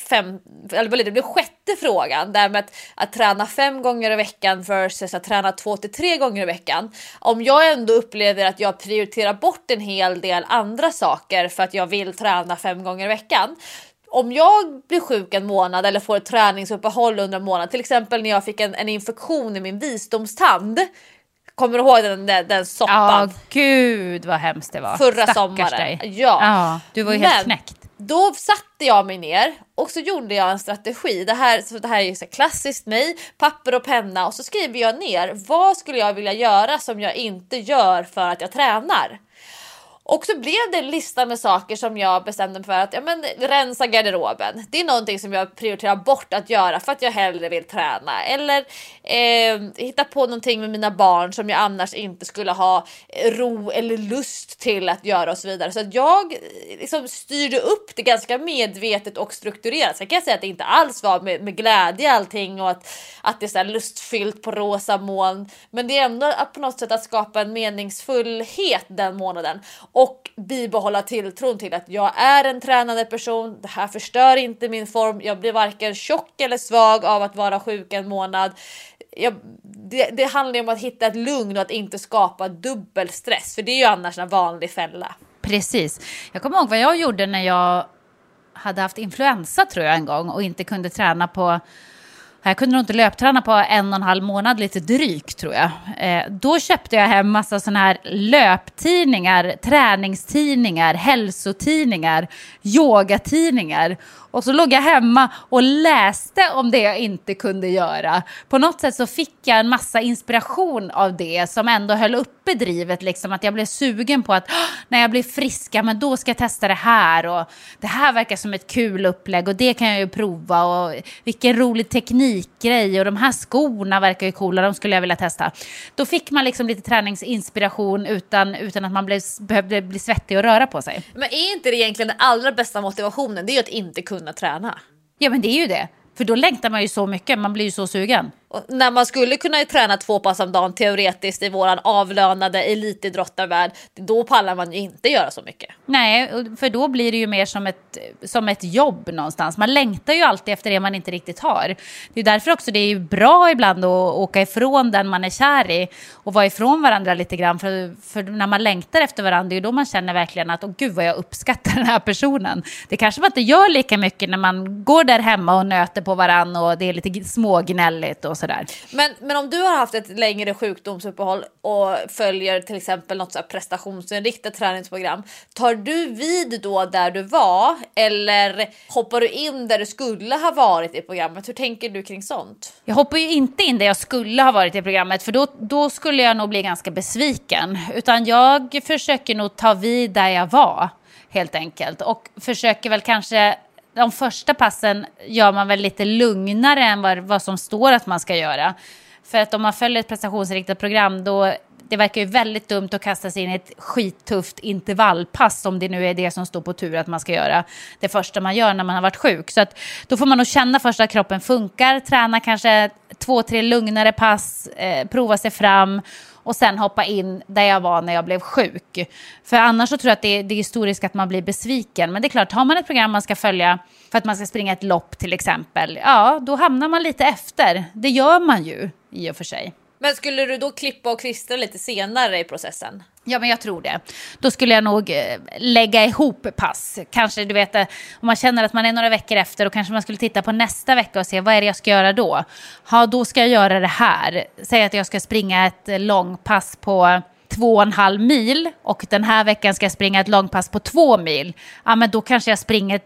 E: det blir sjätte frågan där med att träna 5 gånger i veckan versus att träna 2 till 3 gånger i veckan. Om jag ändå upplever att jag prioriterar bort en hel del andra saker för att jag vill träna 5 gånger i veckan. Om jag blir sjuk en månad eller får ett träningsuppehåll under en månad, till exempel när jag fick en infektion i min visdomstand. Kommer du ihåg den soppan?
D: Ja, gud vad hemskt det var.
E: Förra
D: Stackars
E: sommaren.
D: Dig.
E: Ja,
D: du var ju helt knäckt.
E: Då satte jag mig ner och så gjorde jag en strategi. Det här är ju så klassiskt mig, papper och penna, och så skriver jag ner vad skulle jag vilja göra som jag inte gör för att jag tränar. Och så blev det en lista med saker som jag bestämde för att rensa garderoben. Det är någonting som jag prioriterar bort att göra för att jag hellre vill träna. Eller hitta på någonting med mina barn som jag annars inte skulle ha ro eller lust till att göra och så vidare. Så att jag liksom styrde upp det ganska medvetet och strukturerat. Sen kan jag säga att det inte alls var med glädje allting och att det är så här lustfyllt på rosa moln. Men det är ändå på något sätt att skapa en meningsfullhet den månaden. Och bibehålla tilltron till att jag är en tränande person. Det här förstör inte min form. Jag blir varken tjock eller svag av att vara sjuk en månad. Det handlar om att hitta ett lugn och att inte skapa dubbelstress. För det är ju annars en vanlig fälla.
D: Precis. Jag kommer ihåg vad jag gjorde när jag hade haft influensa, tror jag, en gång. Och inte kunde träna på Jag kunde nog inte löpträna på 1,5 månad, lite drygt tror jag. Då köpte jag hem massa såna här löptidningar, träningstidningar, hälsotidningar, yogatidningar. Och så låg jag hemma och läste om det jag inte kunde göra. På något sätt så fick jag en massa inspiration av det som ändå höll uppe drivet. Liksom, att jag blev sugen på att när jag blir friska, men då ska jag testa det här. Och det här verkar som ett kul upplägg och det kan jag ju prova. Och vilken rolig teknikgrej. Och de här skorna verkar ju coola, de skulle jag vilja testa. Då fick man liksom lite träningsinspiration utan att man behövde bli svettig och röra på sig.
E: Men är inte det egentligen den allra bästa motivationen? Det är ju att inte kunna träna.
D: Ja, men det är ju det. För då längtar man ju så mycket, man blir ju så sugen.
E: Och när man skulle kunna träna 2 pass om dagen teoretiskt i våran avlönade elitidrottarvärld, då pallar man ju inte göra så mycket.
D: Nej, för då blir det ju mer som ett jobb någonstans. Man längtar ju alltid efter det man inte riktigt har. Det är därför också det är ju bra ibland att åka ifrån den man är kär i och vara ifrån varandra lite grann. För när man längtar efter varandra, det är ju då man känner verkligen att gud vad jag uppskattar den här personen. Det kanske man inte gör lika mycket när man går där hemma och nöter på varandra och det är lite smågnälligt och sådär.
E: Men om du har haft ett längre sjukdomsuppehåll och följer till exempel något så här prestationsinriktat träningsprogram, tar du vid då där du var eller hoppar du in där du skulle ha varit i programmet? Hur tänker du kring sånt?
D: Jag hoppar ju inte in där jag skulle ha varit i programmet, för då skulle jag nog bli ganska besviken. Utan jag försöker nog ta vid där jag var helt enkelt och försöker väl kanske. De första passen gör man väl lite lugnare än vad som står att man ska göra. För att om man följer ett prestationsinriktat program, då det verkar ju väldigt dumt att kasta sig in i ett skittufft intervallpass, om det nu är det som står på tur att man ska göra det första man gör när man har varit sjuk. Så att då får man nog känna först att kroppen funkar, träna kanske 2-3 lugnare pass, prova sig fram och sen hoppa in där jag var när jag blev sjuk. För annars så tror jag att det är stor risk att man blir besviken. Men det är klart, har man ett program man ska följa för att man ska springa ett lopp till exempel, ja, då hamnar man lite efter. Det gör man ju i och för sig.
E: Men skulle du då klippa och klistra lite senare i processen?
D: Ja, men jag tror det. Då skulle jag nog lägga ihop pass. Kanske, du vet, om man känner att man är några veckor efter, och kanske man skulle titta på nästa vecka och se vad är det jag ska göra då. Ja, då ska jag göra det här. Säg att jag ska springa ett långpass på 2,5 mil och den här veckan ska jag springa ett långpass på 2 mil. Ja, men då kanske jag springer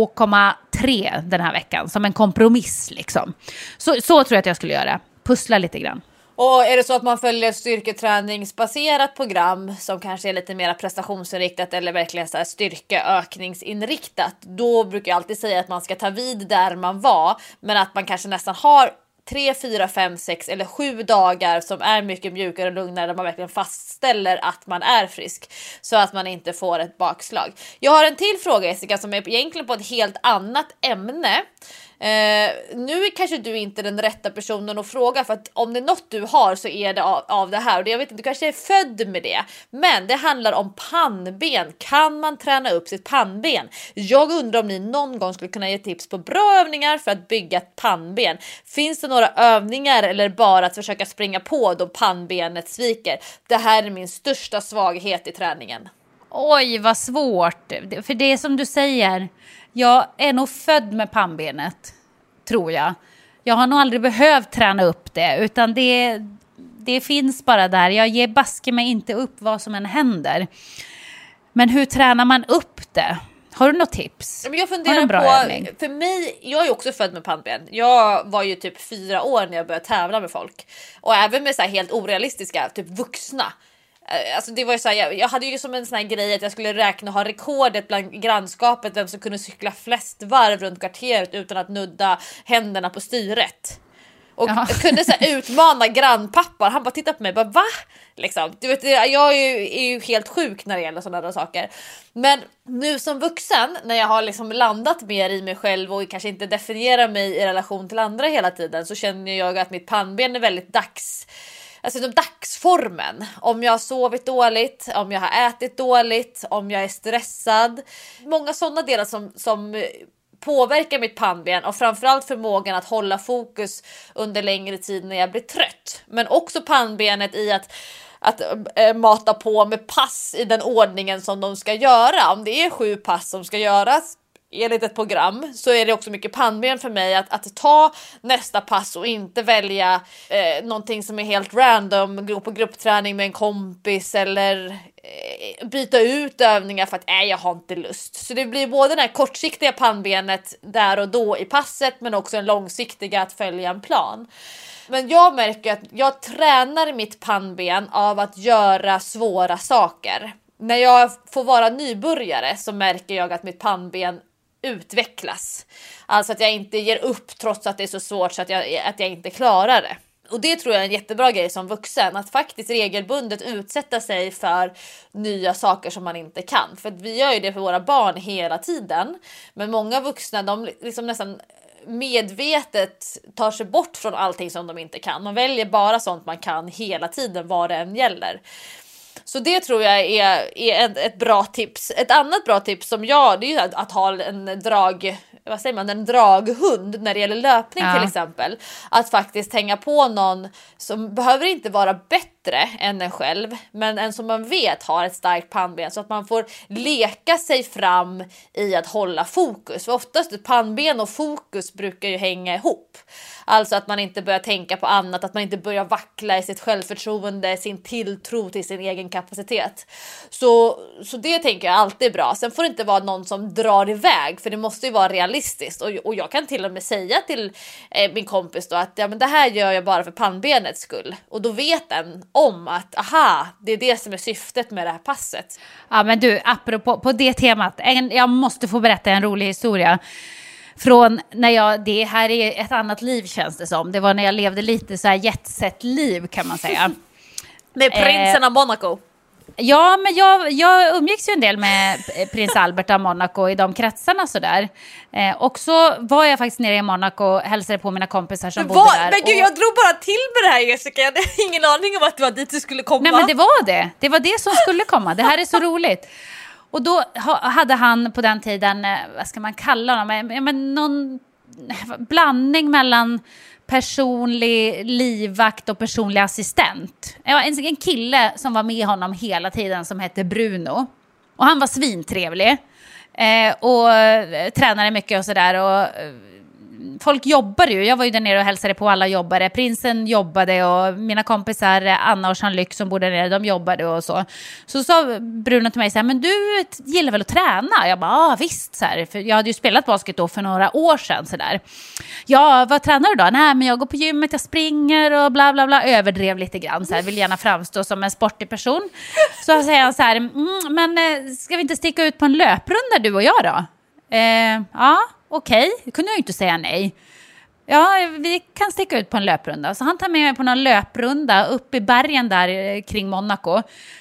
D: 2,3 den här veckan som en kompromiss liksom. Så tror jag att jag skulle göra. Pussla lite grann.
E: Och är det så att man följer ett styrketräningsbaserat program som kanske är lite mer prestationsinriktat eller verkligen så här styrkeökningsinriktat, då brukar jag alltid säga att man ska ta vid där man var, men att man kanske nästan har 3, 4, 5, 6 eller 7 dagar som är mycket mjukare och lugnare, där man verkligen fastställer att man är frisk så att man inte får ett bakslag. Jag har en till fråga, Jessica, som är egentligen på ett helt annat ämne. Nu är kanske du inte den rätta personen att fråga, för att om det är något du har så är det av det här, och jag vet inte, du kanske är född med det, men det handlar om pannben. Kan man träna upp sitt pannben? Jag undrar om ni någon gång skulle kunna ge tips på bra övningar för att bygga ett pannben. Finns det några övningar eller bara att försöka springa på då pannbenet sviker? Det här är min största svaghet i träningen.
D: Oj, vad svårt. För det är som du säger, jag är nog född med pannbenet, tror jag. Jag har nog aldrig behövt träna upp det, utan det finns bara där. Jag ger baske mig inte upp vad som än händer. Men hur tränar man upp det? Har du något tips?
E: Jag funderar på, övning? För mig, jag är ju också född med pannben. Jag var ju typ 4 år när jag började tävla med folk. Och även med så här helt orealistiska, typ vuxna. Alltså det var ju så här, jag hade ju som en sån här grej att jag skulle räkna och ha rekordet bland grannskapet, vem som kunde cykla flest varv runt kvarteret utan att nudda händerna på styret. Och jag kunde så här utmana grannpappan. Han bara tittade på mig och bara, va? Liksom. Du vet, jag är ju helt sjuk när det gäller sådana där saker. Men nu som vuxen, när jag har liksom landat mer i mig själv och kanske inte definierar mig i relation till andra hela tiden, så känner jag att mitt pannben är väldigt dagsformen. Om jag har sovit dåligt, om jag har ätit dåligt, om jag är stressad. Många sådana delar som påverkar mitt pannben, och framförallt förmågan att hålla fokus under längre tid när jag blir trött. Men också pannbenet i att mata på med pass i den ordningen som de ska göra. Om det är 7 pass som ska göras enligt ett program så är det också mycket pannben för mig att ta nästa pass och inte välja någonting som är helt random, gå på gruppträning med en kompis eller byta ut övningar för att jag har inte lust. Så det blir både det här kortsiktiga pannbenet där och då i passet, men också en långsiktiga att följa en plan. Men jag märker att jag tränar mitt pannben av att göra svåra saker. När jag får vara nybörjare så märker jag att mitt pannben utvecklas. Alltså att jag inte ger upp trots att det är så svårt så att jag inte klarar det. Och det tror jag är en jättebra grej som vuxen, att faktiskt regelbundet utsätta sig för nya saker som man inte kan. För att vi gör ju det för våra barn hela tiden. Men många vuxna, de liksom nästan medvetet tar sig bort från allting som de inte kan. Man väljer bara sånt man kan hela tiden, vad det än gäller. Så det tror jag är ett bra tips. Ett annat bra tips som det är ju att ha en draghund när det gäller löpning till exempel. Att faktiskt hänga på någon som behöver inte vara bättre än en själv, men en som man vet har ett starkt pannben, så att man får leka sig fram i att hålla fokus. För oftast ett pannben och fokus brukar ju hänga ihop. Alltså att man inte börjar tänka på annat, att man inte börjar vackla i sitt självförtroende, sin tilltro till sin egen kapacitet. Så det tänker jag alltid är bra. Sen får det inte vara någon som drar iväg, för det måste ju vara realistiskt. Och jag kan till och med säga till min kompis då att men det här gör jag bara för pannbenets skull. Och då vet den om att det är det som är syftet med det här passet.
D: Ja, men du, apropå på det temat, jag måste få berätta en rolig historia. Från när det här är ett annat liv känns det som. Det var när jag levde lite så här jetset-liv kan man säga.
E: Med prinsen av Monaco.
D: Ja, men jag umgicks ju en del med prins Albert av Monaco i de kretsarna sådär. Och så var jag faktiskt nere i Monaco och hälsade på mina kompisar som bodde där.
E: Men gud, jag drog bara till med det här, Jessica. Jag hade ingen aning om att det var dit du skulle komma.
D: Nej, men det var det. Det var det som skulle komma. Det här är så roligt. Och då hade han på den tiden, vad ska man kalla honom? Någon blandning mellan personlig livvakt och personlig assistent. En kille som var med honom hela tiden som hette Bruno. Och han var svintrevlig. Och tränade mycket och sådär. Och folk jobbade ju. Jag var ju där nere och hälsade på alla jobbare. Prinsen jobbade och mina kompisar Anna och Jean-Luc som bodde där nere, de jobbade och så. Så sa Bruno till mig så här, men du gillar väl att träna? Jag bara, visst så här. För jag hade ju spelat basket då för några år sedan så där. Ja, vad tränar du då? Nej, men jag går på gymmet, jag springer och bla bla bla. Överdrev lite grann så här. Vill gärna framstå som en sportig person. Så säger han så här, men ska vi inte sticka ut på en löprunda du och jag då? Ja. Okej, det kunde jag ju inte säga nej. Ja, vi kan sticka ut på en löprunda. Så han tar med mig på någon löprunda upp i bergen där kring Monaco.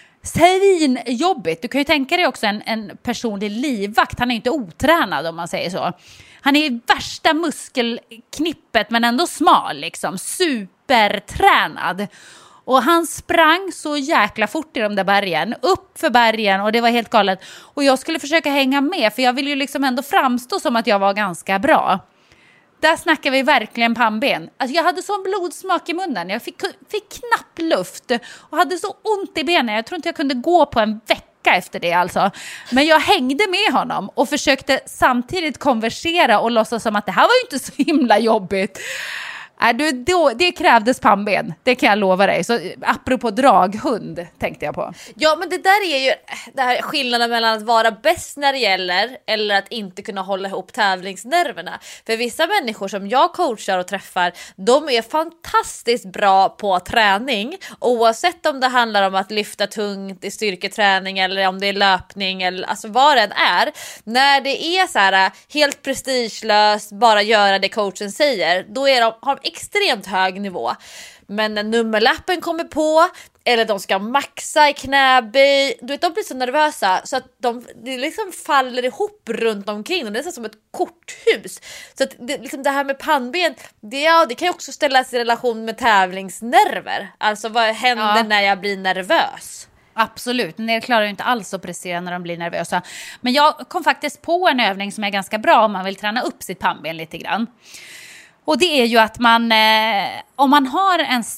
D: Svinjobbigt. Du kan ju tänka dig också en personlig livvakt. Han är inte otränad om man säger så. Han är i värsta muskelknippet men ändå smal liksom. Supertränad. Och han sprang så jäkla fort i de där bergen. Upp för bergen och det var helt galet. Och jag skulle försöka hänga med för jag ville ju liksom ändå framstå som att jag var ganska bra. Där snackar vi verkligen pannben. Alltså jag hade sån blodsmak i munnen. Jag fick knappt luft. Och hade så ont i benen. Jag tror inte jag kunde gå på en vecka efter det alltså. Men jag hängde med honom. Och försökte samtidigt konversera och låtsas som att det här var ju inte så himla jobbigt. Det krävdes pannben, det kan jag lova dig. Så apropå draghund tänkte jag på.
E: Ja, men det där är ju det här skillnaden mellan att vara bäst när det gäller eller att inte kunna hålla ihop tävlingsnerverna. För vissa människor som jag coachar och träffar, de är fantastiskt bra på träning. Oavsett om det handlar om att lyfta tungt i styrketräning eller om det är löpning eller alltså vad det än är. När det är så här helt prestigelöst, bara göra det coachen säger, då har de extremt hög nivå. Men när nummerlappen kommer på eller de ska maxa i knäböj, du vet, de blir så nervösa så att det liksom faller ihop runt omkring. Det är som ett korthus. Så att det här med pannben, det kan ju också ställas i relation med tävlingsnerver. Alltså vad händer när jag blir nervös?
D: Absolut, men det klarar ju inte alls att prestera när de blir nervösa. Men jag kom faktiskt på en övning som är ganska bra om man vill träna upp sitt pannben lite grann. Och det är ju att om man har en sträcka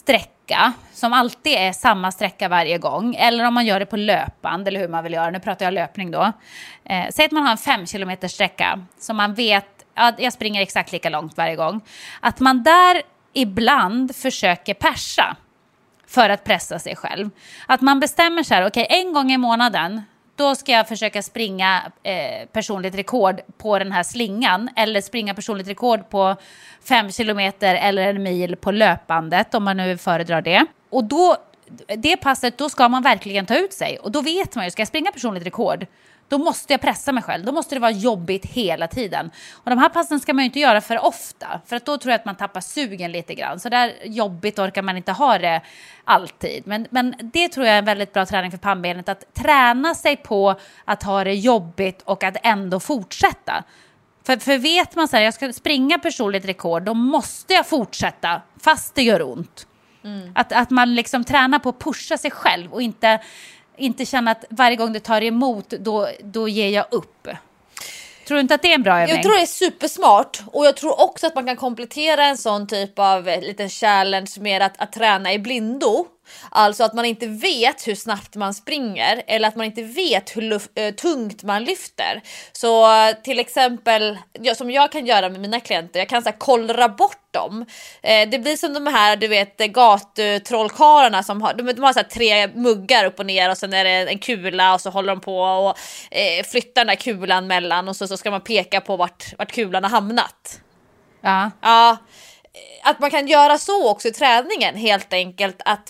D: sträcka som alltid är samma sträcka varje gång, eller om man gör det på löpband eller hur man vill göra, nu pratar jag löpning då. Säg att man har en 5 kilometer sträcka som man vet att jag springer exakt lika långt varje gång. Att man där ibland försöker persa för att pressa sig själv. Att man bestämmer så här, okej, en gång i månaden då ska jag försöka springa personligt rekord på den här slingan. Eller springa personligt rekord på 5 kilometer eller 1 mil på löpbandet, om man nu föredrar det. Och då, det passet, då ska man verkligen ta ut sig. Och då vet man ju, ska jag springa personligt rekord, då måste jag pressa mig själv. Då måste det vara jobbigt hela tiden. Och de här passen ska man ju inte göra för ofta. För att då tror jag att man tappar sugen lite grann. Så där jobbigt orkar man inte ha det alltid. Men det tror jag är en väldigt bra träning för pannbenet. Att träna sig på att ha det jobbigt och att ändå fortsätta. För vet man så här, jag ska springa personligt rekord, då måste jag fortsätta fast det gör ont. Att man liksom tränar på att pusha sig själv och inte känna att varje gång det tar emot då ger jag upp. Tror du inte att det är en bra övning?
E: Jag tror det är supersmart, och jag tror också att man kan komplettera en sån typ av liten challenge med att träna i blindo. Alltså att man inte vet hur snabbt man springer, eller att man inte vet hur tungt man lyfter. Så till exempel, som jag kan göra med mina klienter, jag kan så här kollra bort dem. Det blir som de här, du vet, gatutrollkarlarna som har, de har så här 3 muggar upp och ner, och sen är det en kula, och så håller de på och flyttar den där kulan mellan, och så ska man peka på vart kulan har hamnat. Ja. Att man kan göra så också i träningen, helt enkelt att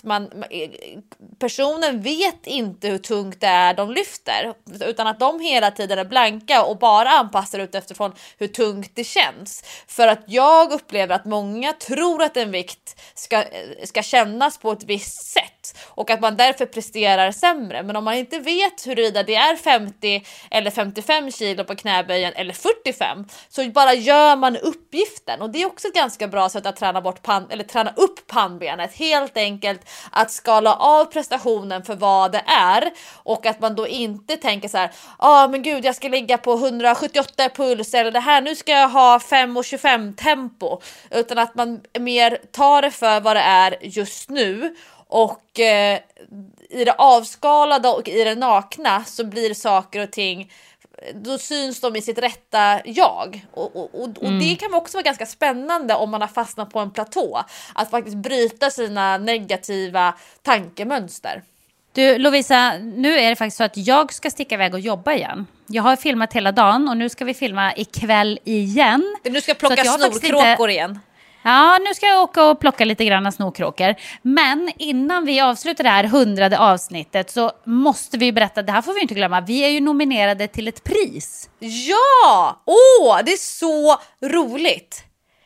E: personen vet inte hur tungt det är de lyfter, utan att de hela tiden är blanka och bara anpassar ut eftersom hur tungt det känns. För att jag upplever att många tror att en vikt ska kännas på ett visst sätt och att man därför presterar sämre. Men om man inte vet huruvida det är 50 eller 55 kilo på knäböjen eller 45, så bara gör man uppgiften. Och det är också ett ganska bra sätt att träna upp pannbenet, helt enkelt att skala av prestationen för vad det är, och att man då inte tänker så här, men gud, jag ska ligga på 178 puls, eller det här, nu ska jag ha 5:25 tempo, utan att man mer tar det för vad det är just nu. Och i det avskalade och i det nakna så blir saker och ting, då syns de i sitt rätta jag. Och det kan också vara ganska spännande om man har fastnat på en platå, att faktiskt bryta sina negativa tankemönster.
D: Du Lovisa, nu är det faktiskt så att jag ska sticka iväg och jobba igen. Jag har filmat hela dagen och nu ska vi filma ikväll igen.
E: Nu ska jag plocka snorkråkor igen.
D: Ja, nu ska jag åka och plocka lite granna snorkråkor. Men innan vi avslutar det här 100:e avsnittet så måste vi berätta, det här får vi inte glömma, vi är ju nominerade till ett pris.
E: Ja! Det är så roligt!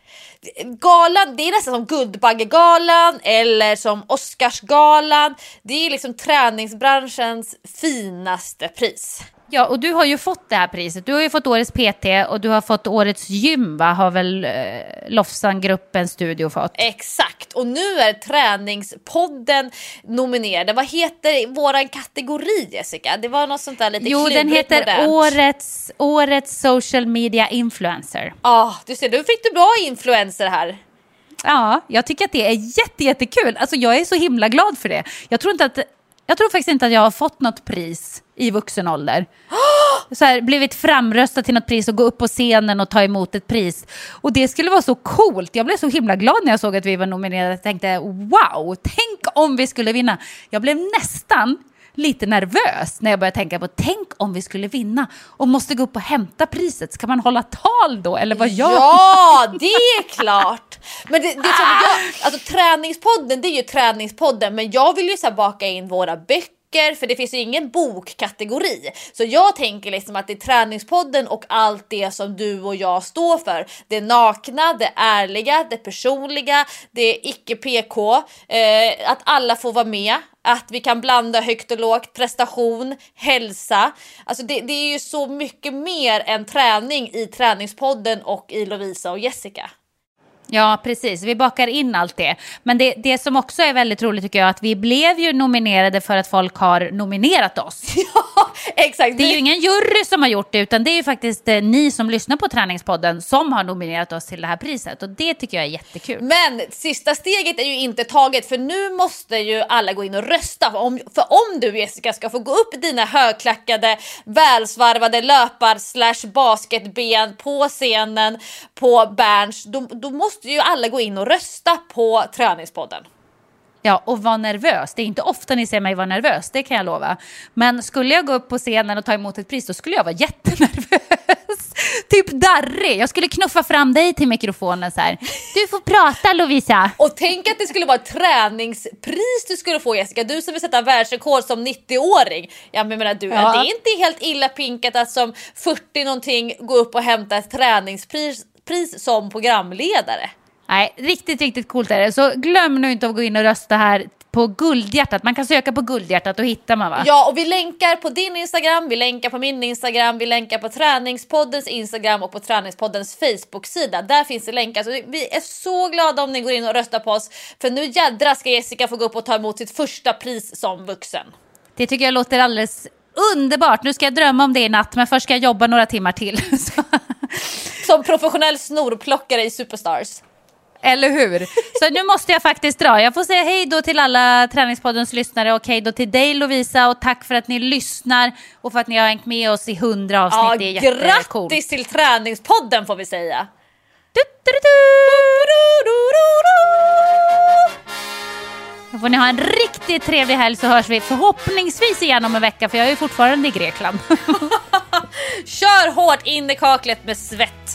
E: Galan, det är nästan som Guldbaggegalan eller som Oscarsgalan. Det är liksom träningsbranschens finaste pris.
D: Ja, och du har ju fått det här priset. Du har ju fått årets PT och du har fått årets gym, va? Har väl Lofsan-gruppens studio fått.
E: Exakt, och nu är Träningspodden nominerad. Vad heter våran kategori, Jessica? Det var något sånt där lite klurigt.
D: Jo, den heter årets social media influencer.
E: Du ser, du fick du bra influencer här.
D: Ja, jag tycker att det är jättekul. Alltså jag är så himla glad för det. Jag tror faktiskt inte att jag har fått något pris i vuxen ålder. Så här, blivit framröstad till något pris och gå upp på scenen och ta emot ett pris. Och det skulle vara så coolt. Jag blev så himla glad när jag såg att vi var nominerade. Jag tänkte, wow, tänk om vi skulle vinna. Jag blev nästan lite nervös när jag började tänka på, tänk om vi skulle vinna och måste gå upp och hämta priset. Ska man hålla tal då? Eller vad gör
E: Ja, det är klart. Men det som alltså Träningspodden, det är ju Träningspodden, men jag vill ju så här baka in våra böcker, för det finns ju ingen bokkategori. Så jag tänker liksom att det är Träningspodden och allt det som du och jag står för. Det nakna, det ärliga, det personliga, det icke-PK. Att alla får vara med. Att vi kan blanda högt och lågt, prestation, hälsa. Alltså det är ju så mycket mer än träning i Träningspodden och i Lovisa och Jessica.
D: Ja, precis. Vi bakar in allt det. Men det som också är väldigt roligt tycker jag, att vi blev ju nominerade för att folk har nominerat oss.
E: Ja, Exakt.
D: Det är ju ingen jury som har gjort det, utan det är ju faktiskt ni som lyssnar på Träningspodden som har nominerat oss till det här priset. Och det tycker jag är jättekul.
E: Men sista steget är ju inte taget, för nu måste ju alla gå in och rösta. För om du, Jessica, ska få gå upp dina högklackade, välsvarvade löpar/basketben på scenen på Berns, då måste ju alla gå in och rösta på Träningspodden.
D: Ja, och var nervös. Det är inte ofta ni ser mig vara nervös, det kan jag lova. Men skulle jag gå upp på scenen och ta emot ett pris, då skulle jag vara jättenervös. Typ darrig. Jag skulle knuffa fram dig till mikrofonen så här. Du får prata, Lovisa.
E: Och tänk att det skulle vara ett träningspris du skulle få, Jessica. Du som vill sätta världsrekord som 90-åring. Ja, men menar du, det är inte helt illa pinkat att som 40 någonting gå upp och hämta ett träningspris som programledare.
D: Nej, riktigt coolt är det. Så glöm nu inte att gå in och rösta här på Guldhjärtat. Man kan söka på Guldhjärtat och hittar man, va?
E: Ja, och vi länkar på din Instagram, vi länkar på min Instagram, vi länkar på Träningspoddens Instagram och på Träningspoddens Facebook-sida. Där finns det länkar. Så vi är så glada om ni går in och röstar på oss. För nu jädra ska Jessica få gå upp och ta emot sitt första pris som vuxen.
D: Det tycker jag låter alldeles underbart. Nu ska jag drömma om det i natt, men först ska jag jobba några timmar till.
E: Som professionell snorplockare i Superstars.
D: Eller hur? Så nu måste jag faktiskt dra. Jag får säga hej då till alla Träningspoddens lyssnare och hej då till dig, Lovisa, och tack för att ni lyssnar och för att ni har hängt med oss i 100 avsnitt.
E: Ja,
D: det är jättekul.
E: Grattis till Träningspodden får vi säga.
D: Då får ni ha en riktigt trevlig helg, så hörs vi förhoppningsvis igen om en vecka, för jag är ju fortfarande i Grekland.
E: Kör hårt in i kaklet med svett.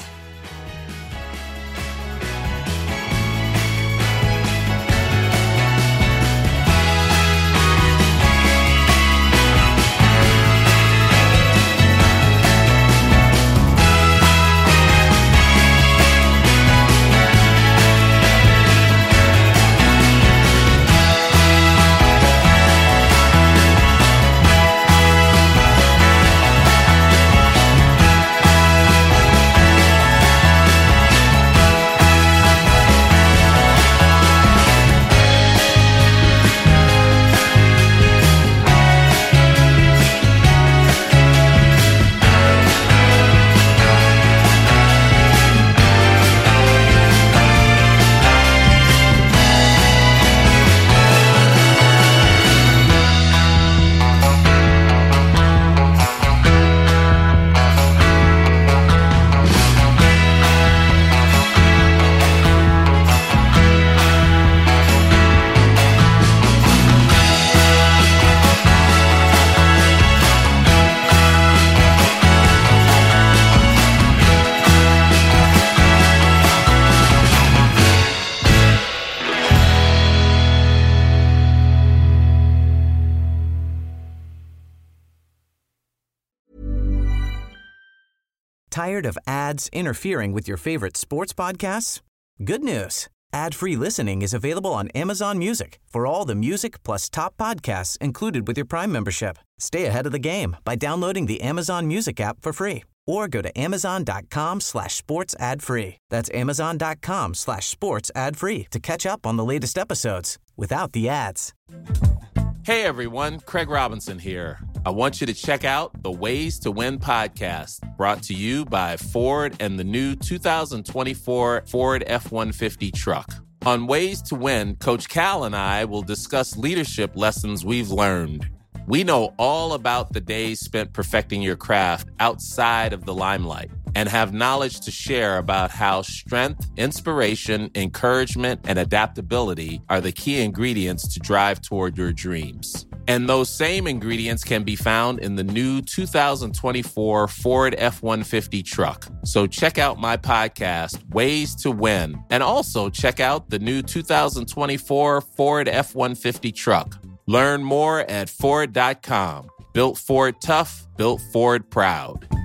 H: Tired of ads interfering with your favorite sports podcasts? Good news. Ad-free listening is available on Amazon Music for all the music plus top podcasts included with your Prime membership. Stay ahead of the game by downloading the Amazon Music app for free or go to amazon.com/sports ad free. That's amazon.com/sports ad free to catch up on the latest episodes without the ads.
I: Hey everyone, Craig Robinson here. I want you to check out the Ways to Win podcast, brought to you by Ford and the new 2024 Ford F-150 truck. On Ways to Win, Coach Cal and I will discuss leadership lessons we've learned. We know all about the days spent perfecting your craft outside of the limelight and have knowledge to share about how strength, inspiration, encouragement, and adaptability are the key ingredients to drive toward your dreams. And those same ingredients can be found in the new 2024 Ford F-150 truck. So check out my podcast, Ways to Win, and also check out the new 2024 Ford F-150 truck. Learn more at Ford.com. Built Ford tough, built Ford proud.